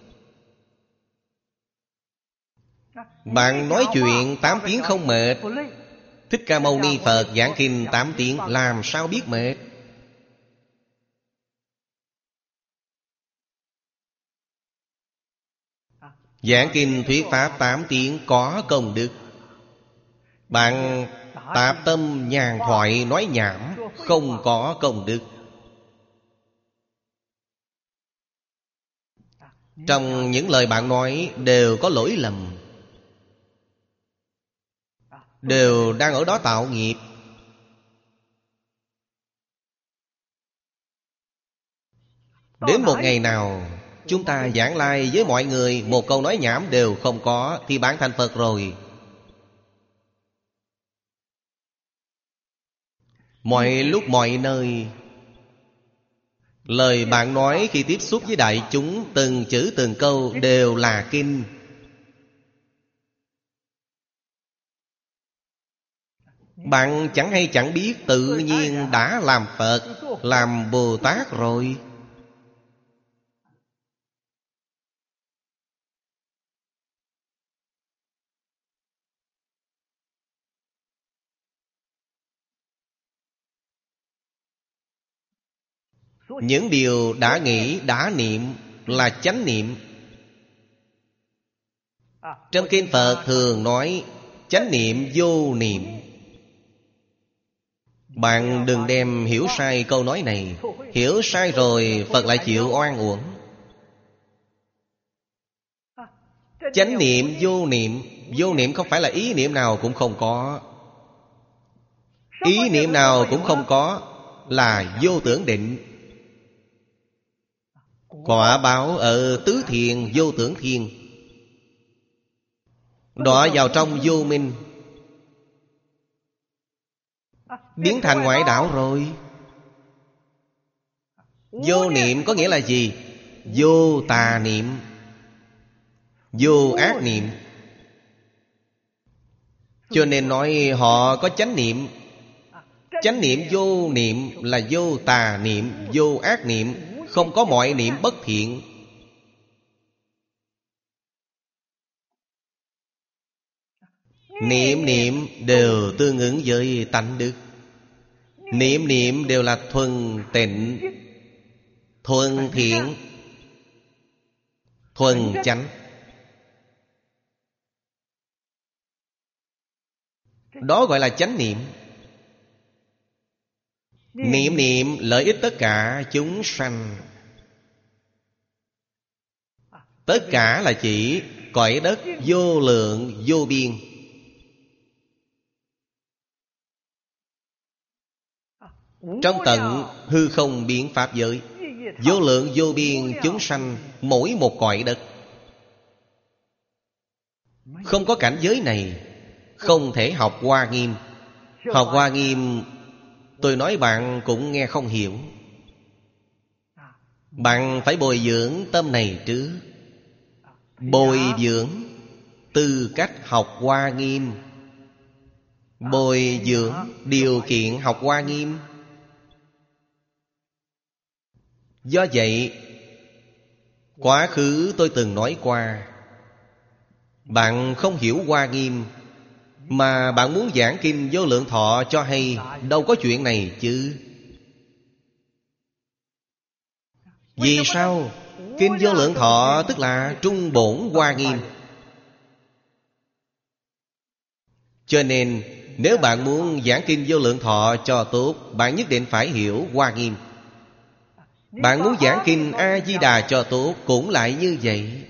Bạn nói chuyện tám tiếng không mệt. Thích Ca Mâu Ni Phật giảng kinh tám tiếng, làm sao biết mệt? Giảng kinh thuyết pháp tám tiếng có công đức. Bạn tạp tâm nhàn thoại nói nhảm, không có công đức. Trong những lời bạn nói đều có lỗi lầm, đều đang ở đó tạo nghiệp. Đến một ngày nào chúng ta giảng lai với mọi người, một câu nói nhảm đều không có, thì bạn thành Phật rồi. Mọi lúc mọi nơi, lời bạn nói khi tiếp xúc với đại chúng, từng chữ từng câu đều là kinh. Bạn chẳng hay chẳng biết, tự nhiên đã làm Phật, làm Bồ Tát rồi. Những điều đã nghĩ, đã niệm là chánh niệm. Trong kinh Phật thường nói chánh niệm vô niệm. Bạn đừng đem hiểu sai câu nói này. Hiểu sai rồi Phật lại chịu oan uổng. Chánh niệm vô niệm. Vô niệm không phải là ý niệm nào cũng không có. Ý niệm nào cũng không có là vô tưởng định. Quả báo ở tứ thiền vô tưởng thiên, đọa vào trong vô minh, biến thành ngoại đạo rồi. Vô niệm có nghĩa là gì? Vô tà niệm, vô ác niệm. Cho nên nói họ có chánh niệm. Chánh niệm vô niệm là vô tà niệm, vô ác niệm, không có mọi niệm bất thiện. Niệm niệm đều tương ứng với tánh đức. Niệm niệm đều là thuần tịnh, thuần thiện, thuần chánh. Đó gọi là chánh niệm. Niệm niệm lợi ích tất cả chúng sanh. Tất cả là chỉ cõi đất vô lượng vô biên. Trong tận hư không biến pháp giới, vô lượng vô biên chúng sanh mỗi một cõi đất. Không có cảnh giới này, không thể học Hoa Nghiêm. Học Hoa Nghiêm, tôi nói bạn cũng nghe không hiểu. Bạn phải bồi dưỡng tâm này trước. Bồi dưỡng tư cách học Hoa Nghiêm, bồi dưỡng điều kiện học Hoa Nghiêm. Do vậy, quá khứ tôi từng nói qua, bạn không hiểu Hoa Nghiêm mà bạn muốn giảng kinh Vô Lượng Thọ cho hay, đâu có chuyện này chứ. Vì sao? Kinh Vô Lượng Thọ tức là trung bổn Hoa Nghiêm. Cho nên nếu bạn muốn giảng kinh Vô Lượng Thọ cho tốt, bạn nhất định phải hiểu Hoa Nghiêm. Bạn muốn giảng kinh A-di-đà cho tốt cũng lại như vậy.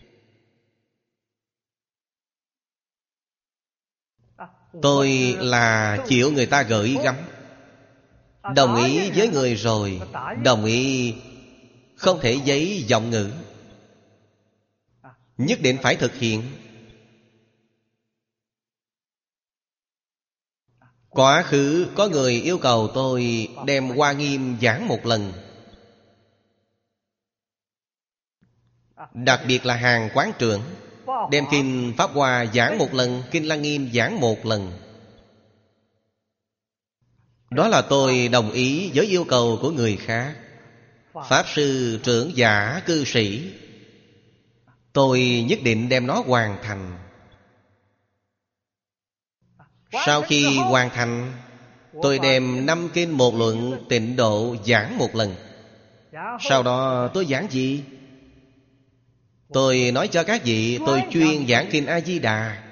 Tôi là chịu người ta gửi gắm, đồng ý với người rồi, đồng ý không thể giấy giọng ngữ, nhất định phải thực hiện. Quá khứ có người yêu cầu tôi đem Hoa Nghiêm giảng một lần, đặc biệt là hàng quán trưởng, đem kinh Pháp Hoa giảng một lần, kinh Lăng Nghiêm giảng một lần. Đó là tôi đồng ý với yêu cầu của người khác. Pháp sư, trưởng giả, cư sĩ, tôi nhất định đem nó hoàn thành. Sau khi hoàn thành, tôi đem năm kinh một luận Tịnh Độ giảng một lần. Sau đó tôi giảng gì? Tôi nói cho các vị tôi chuyên giảng kinh A-di-đà.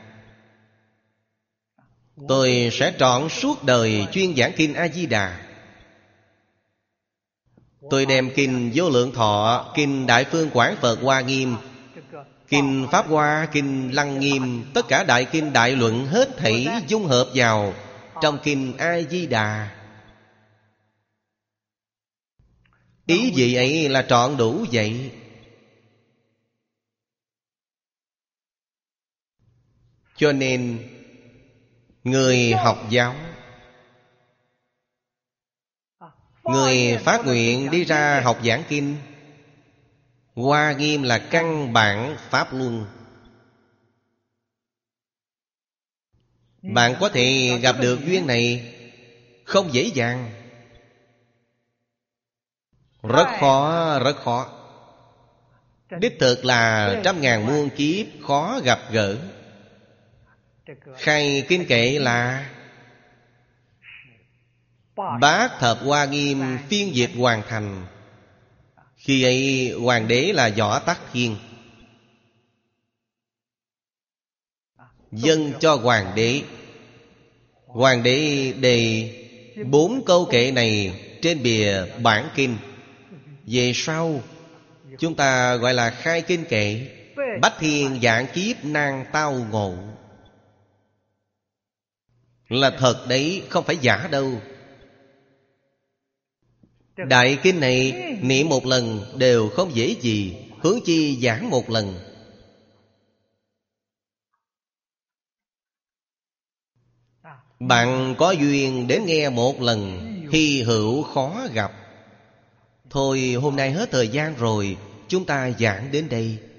Tôi sẽ trọn suốt đời chuyên giảng kinh A-di-đà. Tôi đem kinh Vô Lượng Thọ, kinh Đại Phương Quảng Phật Hoa Nghiêm, kinh Pháp Hoa, kinh Lăng Nghiêm, tất cả đại kinh đại luận hết thảy dung hợp vào trong kinh A-di-đà. Ý vị ấy là trọn đủ vậy. Cho nên người học giáo, người phát nguyện đi ra học giảng kinh, Hoa Nghiêm là căn bản pháp luân. Bạn có thể gặp được duyên này không dễ dàng, rất khó, rất khó. Đích thực là trăm ngàn muôn kiếp khó gặp gỡ. Khai kinh kệ là Bát Thập Hoa Nghiêm phiên dịch hoàn thành. Khi ấy hoàng đế là Võ Tắc Thiên, dâng cho hoàng đế. Hoàng đế đề bốn câu kệ này trên bìa bản kinh. Về sau chúng ta gọi là khai kinh kệ. Bách thiên vạn kiếp nan tao ngộ, là thật đấy, không phải giả đâu. Đại kinh này niệm một lần đều không dễ gì, huống chi giảng một lần. Bạn có duyên đến nghe một lần, hy hữu khó gặp. Thôi hôm nay hết thời gian rồi, chúng ta giảng đến đây.